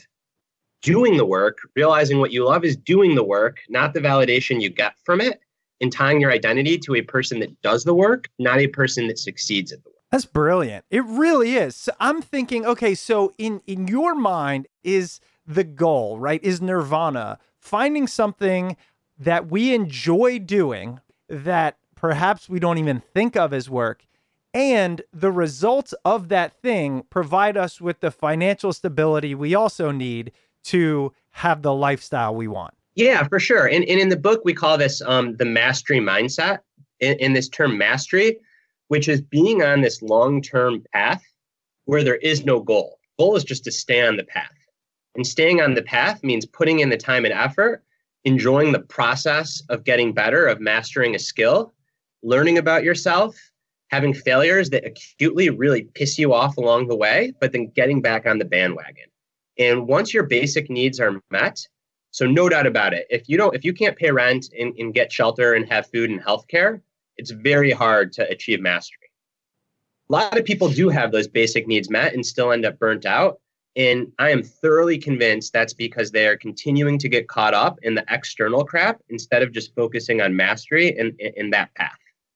doing the work, realizing what you love is doing the work, not the validation you get from it, and tying your identity to a person that does the work, not a person that succeeds at the work. That's brilliant. It really is. So I'm thinking, okay, so in your mind is the goal, right? Is nirvana finding something that we enjoy doing that perhaps we don't even think of as work, and the results of that thing provide us with the financial stability we also need to have the lifestyle we want. Yeah, for sure. And in the book, we call this the mastery mindset. In this term mastery, which is being on this long-term path where there is no goal. Goal is just to stay on the path. And staying on the path means putting in the time and effort, enjoying the process of getting better, of mastering a skill, learning about yourself, having failures that acutely really piss you off along the way, but then getting back on the bandwagon. And once your basic needs are met, so no doubt about it, if you can't pay rent and get shelter and have food and healthcare, it's very hard to achieve mastery. A lot of people do have those basic needs met and still end up burnt out. And I am thoroughly convinced that's because they are continuing to get caught up in the external crap instead of just focusing on mastery in that path.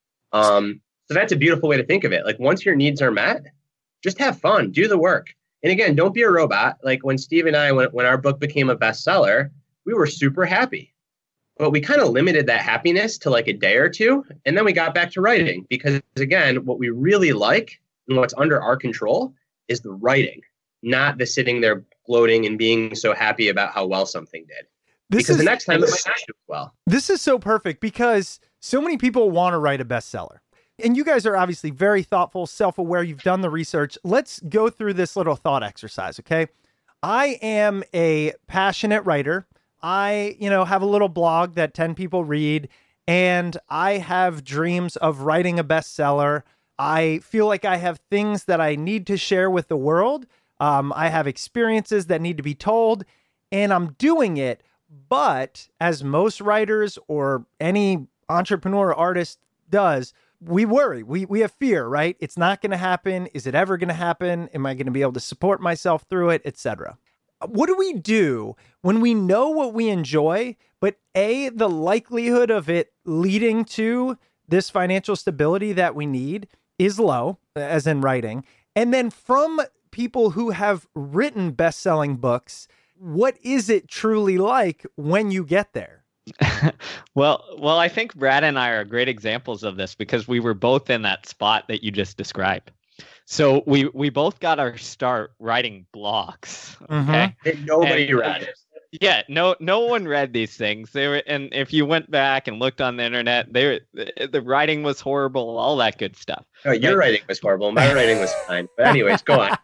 So that's a beautiful way to think of it. Like once your needs are met, just have fun, do the work. And again, don't be a robot. Like when Steve and I, when our book became a bestseller, we were super happy. But we kind of limited that happiness to like a day or two. And then we got back to writing because, again, what we really like and what's under our control is the writing, not the sitting there gloating and being so happy about how well something did. Because the next time it might not do well. This is so perfect because so many people want to write a bestseller. And you guys are obviously very thoughtful, self-aware. You've done the research. Let's go through this little thought exercise, okay? I am a passionate writer. I, have a little blog that 10 people read, and I have dreams of writing a bestseller. I feel like I have things that I need to share with the world. I have experiences that need to be told, and I'm doing it. But as most writers or any entrepreneur or artist does, we worry. We have fear, right? It's not going to happen. Is it ever going to happen? Am I going to be able to support myself through it, etc.? What do we do when we know what we enjoy, but A, the likelihood of it leading to this financial stability that we need is low, as in writing, and then from people who have written best-selling books, what is it truly like when you get there? Well, I think Brad and I are great examples of this because we were both in that spot that you just described. So we both got our start writing blogs. Okay, nobody read it. Yeah, no one read these things. They were, and if you went back and looked on the internet, the writing was horrible, all that good stuff. Oh, your writing was horrible. My writing was fine. But anyways, go on.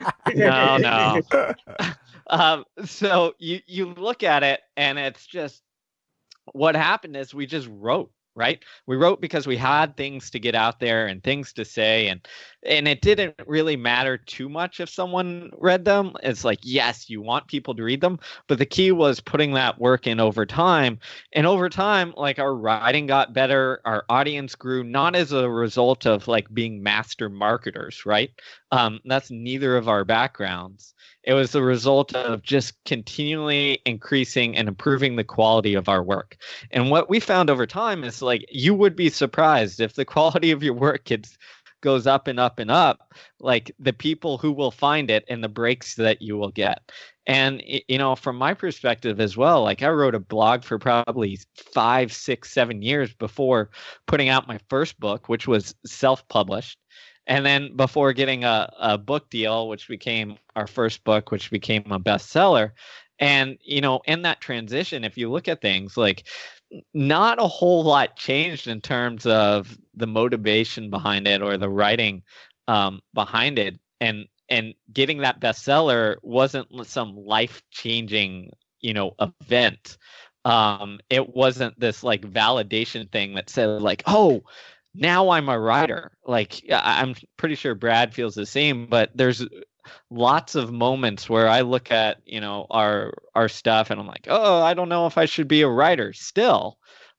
No. So you look at it, and it's just what happened is we just wrote. Right? We wrote because we had things to get out there and things to say, and it didn't really matter too much if someone read them. It's like, yes, you want people to read them, but the key was putting that work in over time. And over time, like our writing got better, our audience grew, not as a result of like being master marketers, right? That's neither of our backgrounds. It was the result of just continually increasing and improving the quality of our work. And what we found over time is like you would be surprised if the quality of your work goes up and up and up, like the people who will find it and the breaks that you will get. And, from my perspective as well, like I wrote a blog for probably 5, 6, 7 years before putting out my first book, which was self-published. And then before getting a book deal, which became our first book, which became a bestseller. And, in that transition, if you look at things, like not a whole lot changed in terms of the motivation behind it or the writing behind it. And getting that bestseller wasn't some life-changing, event. It wasn't this like validation thing that said like, oh, now I'm a writer. Like I'm pretty sure Brad feels the same, but there's lots of moments where I look at, our stuff and I'm like, oh, I don't know if I should be a writer still.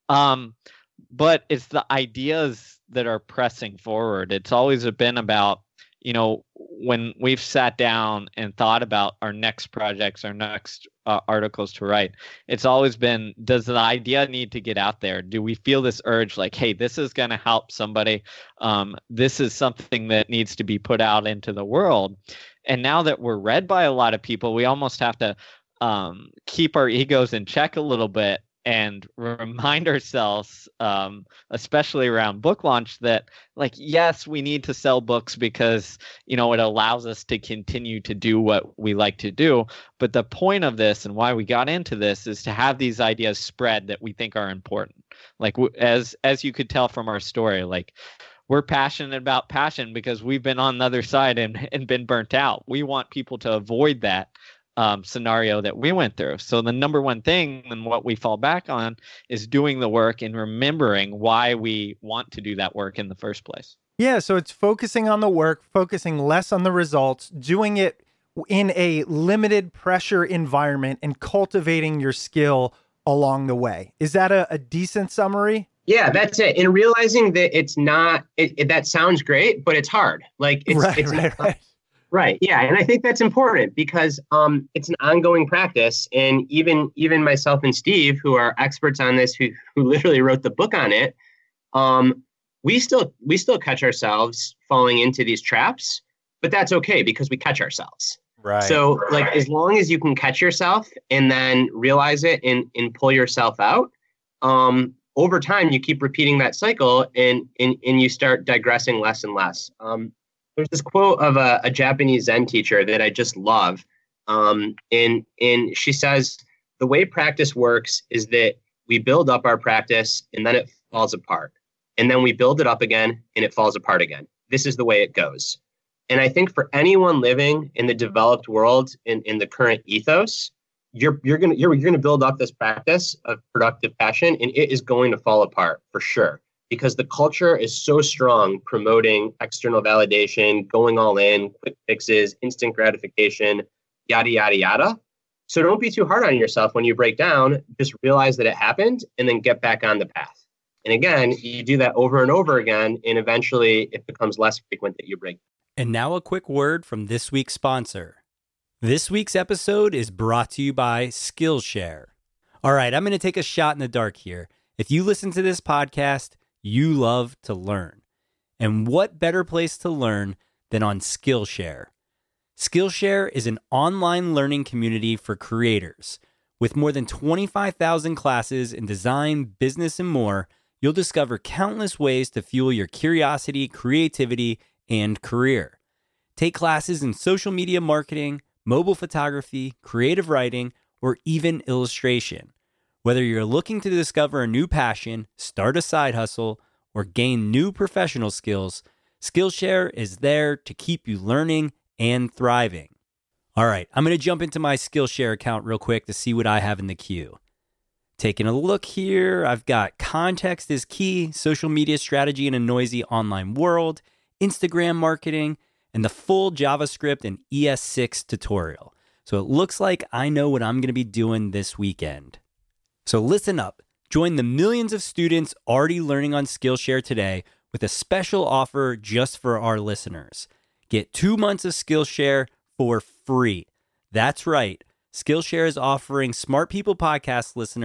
But it's the ideas that are pressing forward. It's always been about, when we've sat down and thought about our next projects, our next articles to write, it's always been, does the idea need to get out there? Do we feel this urge like, hey, this is going to help somebody? This is something that needs to be put out into the world. And now that we're read by a lot of people, we almost have to keep our egos in check a little bit and remind ourselves, especially around book launch, that like, yes, we need to sell books because, it allows us to continue to do what we like to do. But the point of this and why we got into this is to have these ideas spread that we think are important. Like as you could tell from our story, like we're passionate about passion because we've been on the other side and been burnt out. We want people to avoid that scenario that we went through. So the number one thing and what we fall back on is doing the work and remembering why we want to do that work in the first place. Yeah, so it's focusing on the work, focusing less on the results, doing it in a limited pressure environment and cultivating your skill along the way. Is that a decent summary? Yeah, that's it. And realizing that it's not, that sounds great, but it's hard. Like it's right. Right. Yeah. And I think that's important because it's an ongoing practice. And even myself and Steve, who are experts on this, who literally wrote the book on it, we still catch ourselves falling into these traps, but that's okay because we catch ourselves. Right. So like as long as you can catch yourself and then realize it and pull yourself out, over time you keep repeating that cycle and you start digressing less and less. There's this quote of a Japanese Zen teacher that I just love. And she says, the way practice works is that we build up our practice and then it falls apart. And then we build it up again and it falls apart again. This is the way it goes. And I think for anyone living in the developed world in the current ethos, you're gonna build up this practice of productive passion and it is going to fall apart for sure. Because the culture is so strong promoting external validation, going all in, quick fixes, instant gratification, yada, yada, yada. So don't be too hard on yourself when you break down. Just realize that it happened and then get back on the path. And again, you do that over and over again, and eventually it becomes less frequent that you break. And now a quick word from this week's sponsor. This week's episode is brought to you by Skillshare. All right, I'm going to take a shot in the dark here. If you listen to this podcast, you love to learn. And what better place to learn than on Skillshare? Skillshare is an online learning community for creators. With more than 25,000 classes in design, business, and more, you'll discover countless ways to fuel your curiosity, creativity, and career. Take classes in social media marketing, mobile photography, creative writing, or even illustration. Whether you're looking to discover a new passion, start a side hustle, or gain new professional skills, Skillshare is there to keep you learning and thriving. All right, I'm going to jump into my Skillshare account real quick to see what I have in the queue. Taking a look here, I've got context is key, social media strategy in a noisy online world, Instagram marketing, and the full JavaScript and ES6 tutorial. So it looks like I know what I'm going to be doing this weekend. So listen up. Join the millions of students already learning on Skillshare today with a special offer just for our listeners. Get 2 months of Skillshare for free. That's right. Skillshare is offering Smart People Podcast listeners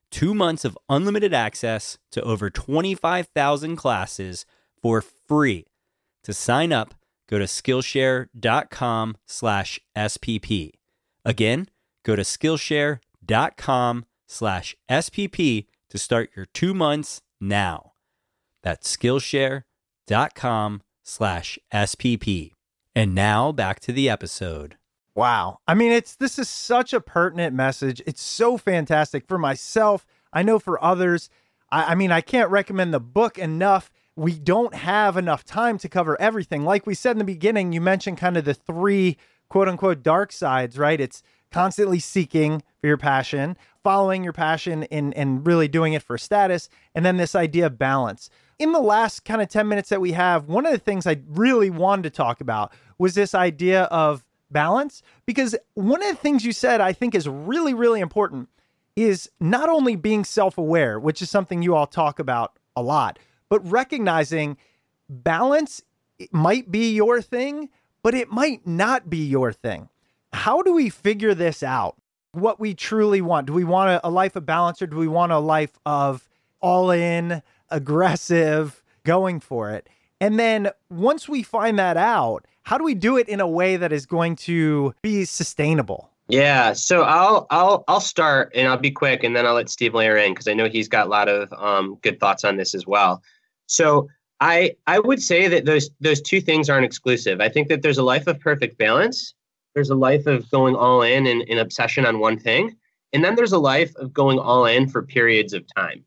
2 months of unlimited access to over 25,000 classes for free. To sign up, go to Skillshare.com/SPP. Again, go to Skillshare.com/SPP to start your 2 months now. That's Skillshare.com/SPP. And now back to the episode. Wow. I mean, this is such a pertinent message. It's so fantastic for myself. I know for others. I mean, I can't recommend the book enough. We don't have enough time to cover everything. Like we said in the beginning, you mentioned kind of the 3 quote unquote dark sides, right? It's constantly seeking for your passion, following your passion and really doing it for status. And then this idea of balance. In the last kind of 10 minutes that we have, one of the things I really wanted to talk about was this idea of balance, because one of the things you said I think is really, really important is not only being self-aware, which is something you all talk about a lot, but recognizing balance might be your thing, but it might not be your thing. How do we figure this out? What we truly want? Do we want a life of balance, or do we want a life of all in, aggressive, going for it? And then once we find that out, how do we do it in a way that is going to be sustainable? Yeah, so I'll start, and I'll be quick, and then I'll let Steve layer in because I know he's got a lot of good thoughts on this as well. So I would say that those two things aren't exclusive. I think that there's a life of perfect balance. There's a life of going all in and obsession on one thing, and then there's a life of going all in for periods of time.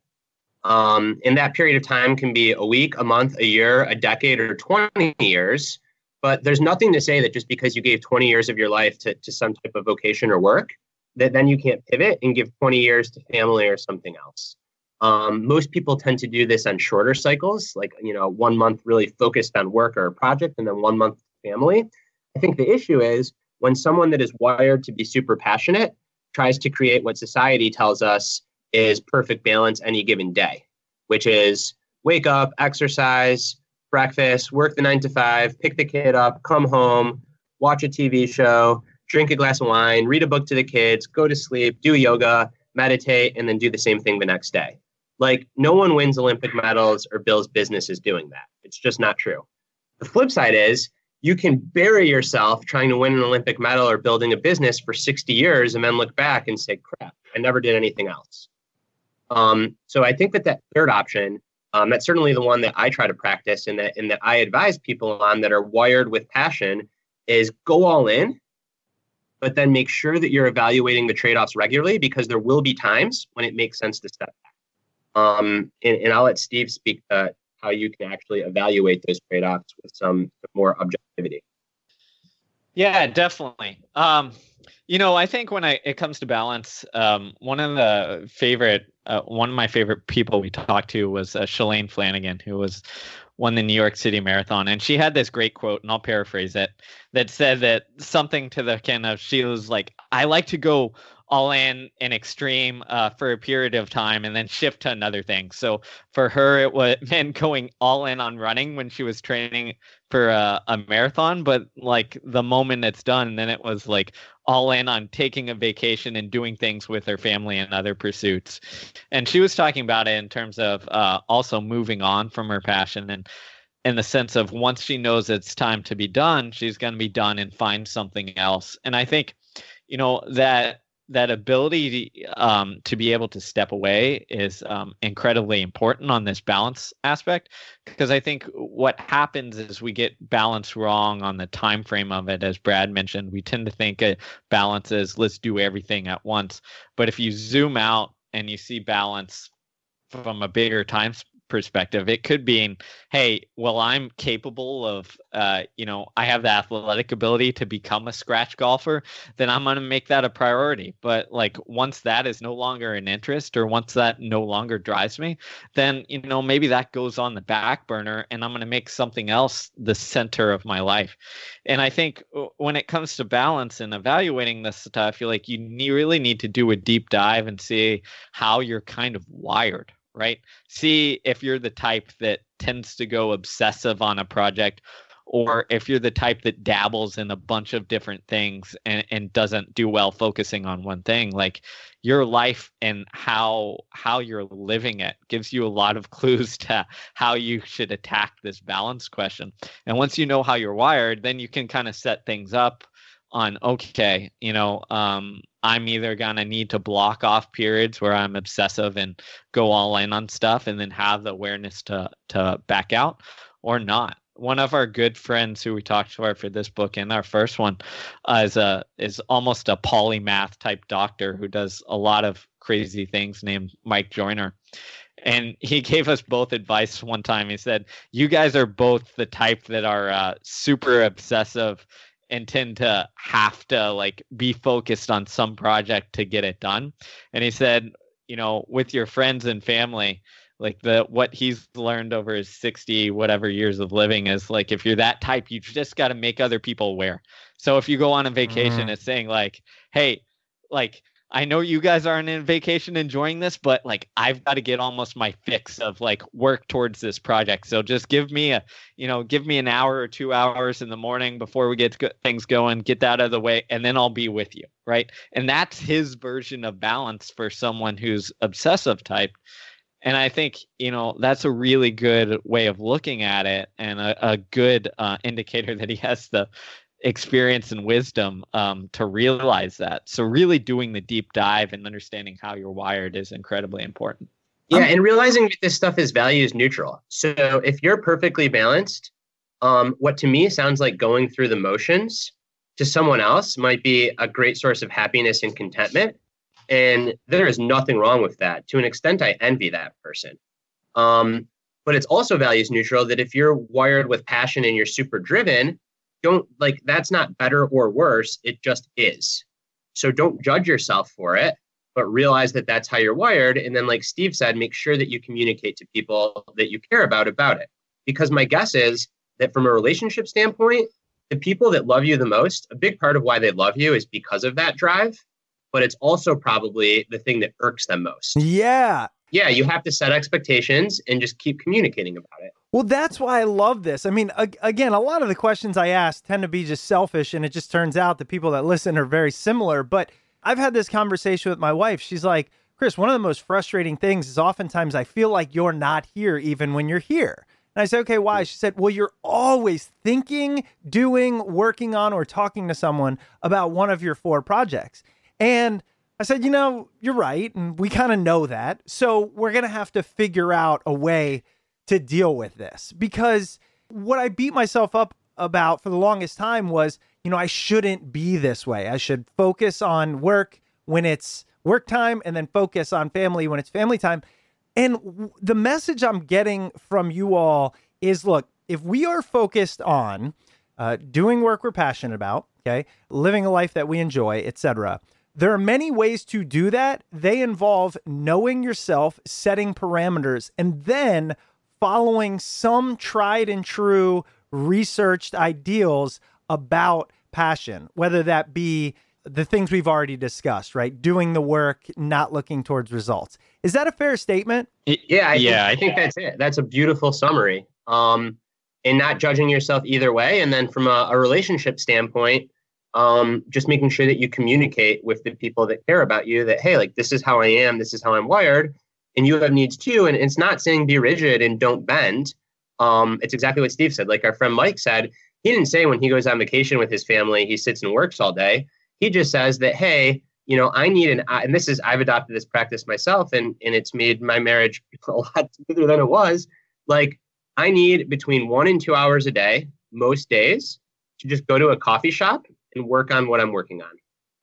And that period of time can be a week, a month, a year, a decade, or 20 years. But there's nothing to say that just because you gave 20 years of your life to some type of vocation or work, that then you can't pivot and give 20 years to family or something else. Most people tend to do this on shorter cycles, like, 1 month really focused on work or a project, and then 1 month family. I think the issue is when someone that is wired to be super passionate tries to create what society tells us is perfect balance any given day, which is wake up, exercise, breakfast, work the 9 to 5, pick the kid up, come home, watch a TV show, drink a glass of wine, read a book to the kids, go to sleep, do yoga, meditate, and then do the same thing the next day. Like, no one wins Olympic medals or builds businesses doing that. It's just not true. The flip side is you can bury yourself trying to win an Olympic medal or building a business for 60 years and then look back and say, crap, I never did anything else. So I think that third option, that's certainly the one that I try to practice and that I advise people on that are wired with passion, is go all in, but then make sure that you're evaluating the trade-offs regularly, because there will be times when it makes sense to step back. And I'll let Steve speak to how you can actually evaluate those trade-offs with some more objectivity. Yeah, definitely. I think when it comes to balance, one of my favorite people we talked to was Shalane Flanagan, who won the New York City Marathon. And she had this great quote, and I'll paraphrase it, that said that something to the kind of, she was like, I like to go all in and extreme for a period of time and then shift to another thing. So for her, it meant going all in on running when she was training for a marathon. But like the moment it's done, then it was like all in on taking a vacation and doing things with her family and other pursuits. And she was talking about it in terms of also moving on from her passion, and in the sense of once she knows it's time to be done, she's going to be done and find something else. And I think, that ability to be able to step away is incredibly important on this balance aspect, because I think what happens is we get balance wrong on the time frame of it. As Brad mentioned, we tend to think balance is let's do everything at once. But if you zoom out and you see balance from a bigger time perspective, it could be, hey, well, I'm capable of, I have the athletic ability to become a scratch golfer, then I'm going to make that a priority. But like once that is no longer an interest, or once that no longer drives me, then, maybe that goes on the back burner and I'm going to make something else the center of my life. And I think when it comes to balance and evaluating this stuff, I feel like you really need to do a deep dive and see how you're kind of wired. Right? See if you're the type that tends to go obsessive on a project, or if you're the type that dabbles in a bunch of different things and doesn't do well focusing on one thing. Like your life and how you're living it gives you a lot of clues to how you should attack this balance question. And once you know how you're wired, then you can kind of set things up on, okay, I'm either gonna need to block off periods where I'm obsessive and go all in on stuff and then have the awareness to back out, or not. One of our good friends who we talked to for this book and our first one is almost a polymath type doctor who does a lot of crazy things, named Mike Joyner. And he gave us both advice one time. He said, you guys are both the type that are super obsessive and tend to have to like be focused on some project to get it done. And he said, with your friends and family, like what he's learned over his 60 whatever years of living is like, if you're that type, you just got to make other people aware. So if you go on a vacation, it's saying like, hey, like, I know you guys aren't in vacation enjoying this, but like I've got to get almost my fix of like work towards this project. So just give me an hour or 2 hours in the morning before we get things going, get that out of the way, and then I'll be with you, right? And that's his version of balance for someone who's obsessive type. And I think, that's a really good way of looking at it, and a good indicator that he has the experience and wisdom to realize that. So really doing the deep dive and understanding how you're wired is incredibly important. Yeah, and realizing that this stuff is values neutral. So if you're perfectly balanced, what to me sounds like going through the motions to someone else might be a great source of happiness and contentment. And there is nothing wrong with that. To an extent, I envy that person. But it's also values neutral that if you're wired with passion and you're super driven, that's not better or worse. It just is. So don't judge yourself for it, but realize that that's how you're wired. And then, like Steve said, make sure that you communicate to people that you care about it. Because my guess is that from a relationship standpoint, the people that love you the most, a big part of why they love you is because of that drive. But it's also probably the thing that irks them most. Yeah. Yeah, you have to set expectations and just keep communicating about it. Well, that's why I love this. I mean, again, a lot of the questions I ask tend to be just selfish, and it just turns out the people that listen are very similar. But I've had this conversation with my wife. She's like, Chris, one of the most frustrating things is oftentimes I feel like you're not here even when you're here. And I said, okay, why? She said, well, you're always thinking, doing, working on, or talking to someone about one of your 4 projects. And I said, you're right. And we kind of know that. So we're going to have to figure out a way to deal with this, because what I beat myself up about for the longest time was, I shouldn't be this way. I should focus on work when it's work time and then focus on family when it's family time. And the message I'm getting from you all is, look, if we are focused on doing work we're passionate about, okay, living a life that we enjoy, etc., there are many ways to do that. They involve knowing yourself, setting parameters, and then following some tried and true researched ideals about passion, whether that be the things we've already discussed, right? Doing the work, not looking towards results. Is that a fair statement? Yeah, I think that's it. That's a beautiful summary. And not judging yourself either way. And then from a relationship standpoint, just making sure that you communicate with the people that care about you that, hey, like, this is how I am, this is how I'm wired, and you have needs too. And it's not saying be rigid and don't bend. It's exactly what Steve said. Like our friend Mike said, he didn't say when he goes on vacation with his family, he sits and works all day. He just says that, hey, I need and this is, I've adopted this practice myself, and it's made my marriage a lot smoother than it was. Like, I need between 1 and 2 hours a day, most days, to just go to a coffee shop and work on what I'm working on.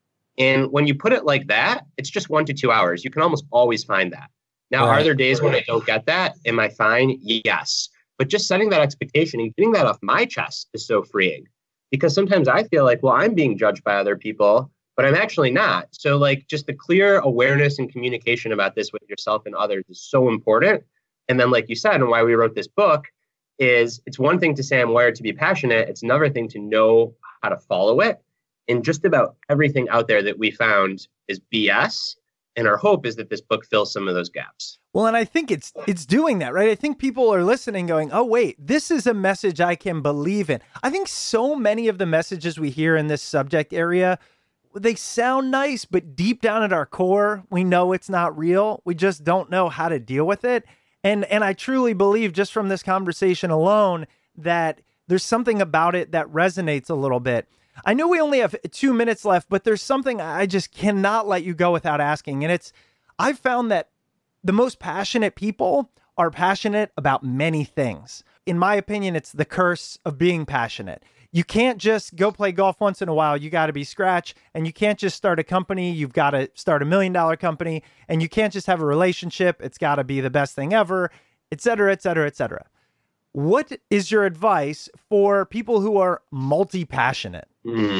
And when you put it like that, it's just 1 to 2 hours. You can almost always find that. Now, Are there days when I don't get that? Am I fine? Yes. But just setting that expectation and getting that off my chest is so freeing, because sometimes I feel like, well, I'm being judged by other people, but I'm actually not. So like, just the clear awareness and communication about this with yourself and others is so important. And then, like you said, and why we wrote this book is, it's one thing to say I'm wired to be passionate. It's another thing to know how to follow it. And just about everything out there that we found is BS. And our hope is that this book fills some of those gaps. Well, and I think it's doing that, right? I think people are listening going, oh, wait, this is a message I can believe in. I think so many of the messages we hear in this subject area, they sound nice, but deep down at our core, we know it's not real. We just don't know how to deal with it. And I truly believe just from this conversation alone that there's something about it that resonates a little bit. I know we only have 2 minutes left, but there's something I just cannot let you go without asking. And I've found that the most passionate people are passionate about many things. In my opinion, it's the curse of being passionate. You can't just go play golf once in a while. You got to be scratch, and you can't just start a company. You've got to start $1 million company, and you can't just have a relationship. It's got to be the best thing ever, et cetera, et cetera, et cetera. What is your advice for people who are multi-passionate? Mm.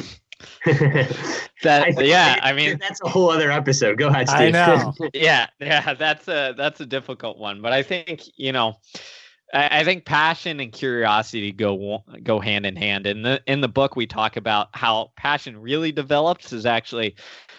I mean, that's a whole other episode. Go ahead, Steve. I know. yeah, that's a difficult one, but I think, I think passion and curiosity go hand in hand. In the book, we talk about how passion really develops is actually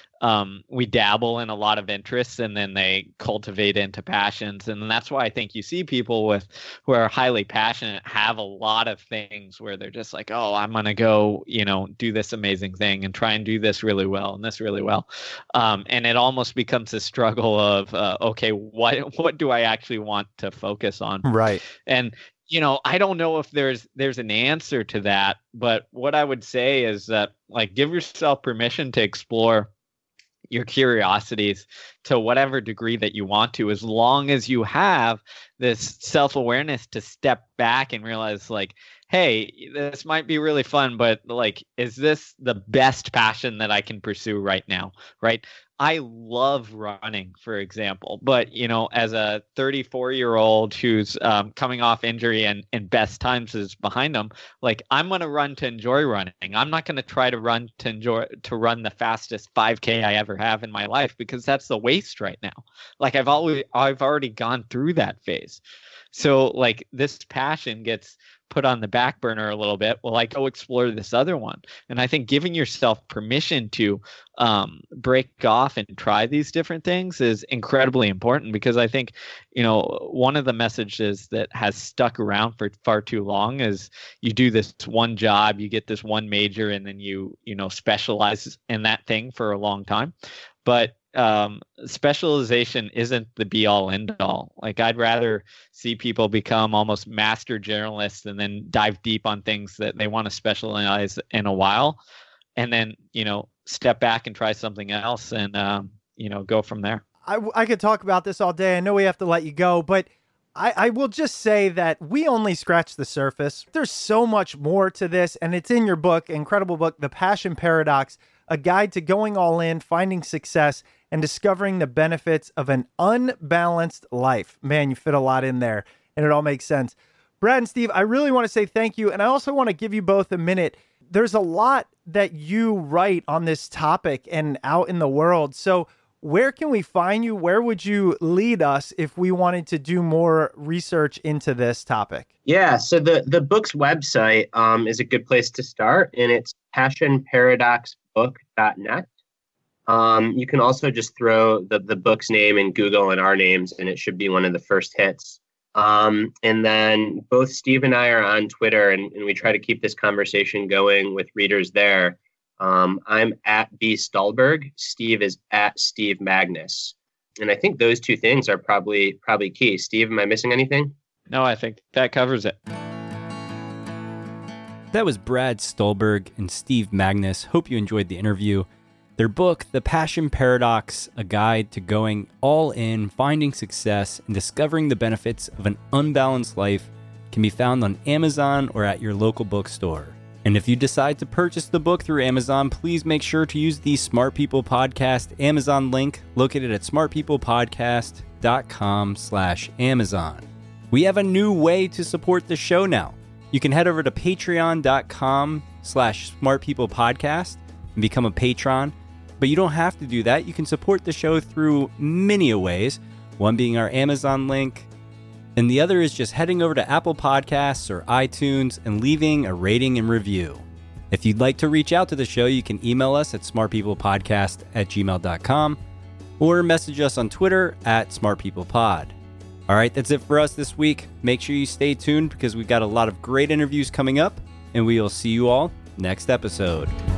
we dabble in a lot of interests and then they cultivate into passions. And that's why I think you see people who are highly passionate have a lot of things where they're just like, oh, I'm going to go, do this amazing thing and try and do this really well and this really well. And it almost becomes a struggle of, okay, what do I actually want to focus on? Right. And I don't know if there's an answer to that, but what I would say is that, like, give yourself permission to explore your curiosities to whatever degree that you want to, as long as you have this self-awareness to step back and realize, like, hey, this might be really fun, but, like, is this the best passion that I can pursue right now? Right. I love running, for example, but, as a 34-year-old who's coming off injury and best times is behind them, like, I'm going to run to enjoy running. I'm not going to try to run run the fastest 5K I ever have in my life, because that's the waste right now. Like, I've already gone through that phase. So, like, this passion gets put on the back burner a little bit. Well, I go explore this other one. And I think giving yourself permission to break off and try these different things is incredibly important, because I think, one of the messages that has stuck around for far too long is you do this one job, you get this one major, and then you specialize in that thing for a long time. But specialization isn't the be all end all. Like, I'd rather see people become almost master generalists and then dive deep on things that they want to specialize in a while, and then, step back and try something else and, go from there. I could talk about this all day. I know we have to let you go, but I will just say that we only scratched the surface. There's so much more to this, and it's in your book, incredible book, The Passion Paradox, a guide to going all in, finding success, and discovering the benefits of an unbalanced life. Man, you fit a lot in there, and it all makes sense. Brad and Steve, I really want to say thank you, and I also want to give you both a minute. There's a lot that you write on this topic and out in the world. So where can we find you? Where would you lead us if we wanted to do more research into this topic? Yeah, so the book's website is a good place to start, and it's passionparadoxbook.net. You can also just throw the book's name in Google and our names, and it should be one of the first hits. And then both Steve and I are on Twitter, and we try to keep this conversation going with readers there. I'm at B. Stulberg. Steve is at Steve Magnus. And I think those two things are probably key. Steve, am I missing anything? No, I think that covers it. That was Brad Stulberg and Steve Magnus. Hope you enjoyed the interview. Their book, The Passion Paradox, a guide to going all in, finding success, and discovering the benefits of an unbalanced life, can be found on Amazon or at your local bookstore. And if you decide to purchase the book through Amazon, please make sure to use the Smart People Podcast Amazon link located at smartpeoplepodcast.com/Amazon. We have a new way to support the show now. You can head over to patreon.com/smartpeoplepodcast and become a patron. But you don't have to do that. You can support the show through many ways, one being our Amazon link, and the other is just heading over to Apple Podcasts or iTunes and leaving a rating and review. If you'd like to reach out to the show, you can email us at smartpeoplepodcast@gmail.com, or message us on Twitter at SmartPeoplePod. All right, that's it for us this week. Make sure you stay tuned because we've got a lot of great interviews coming up, and we will see you all next episode.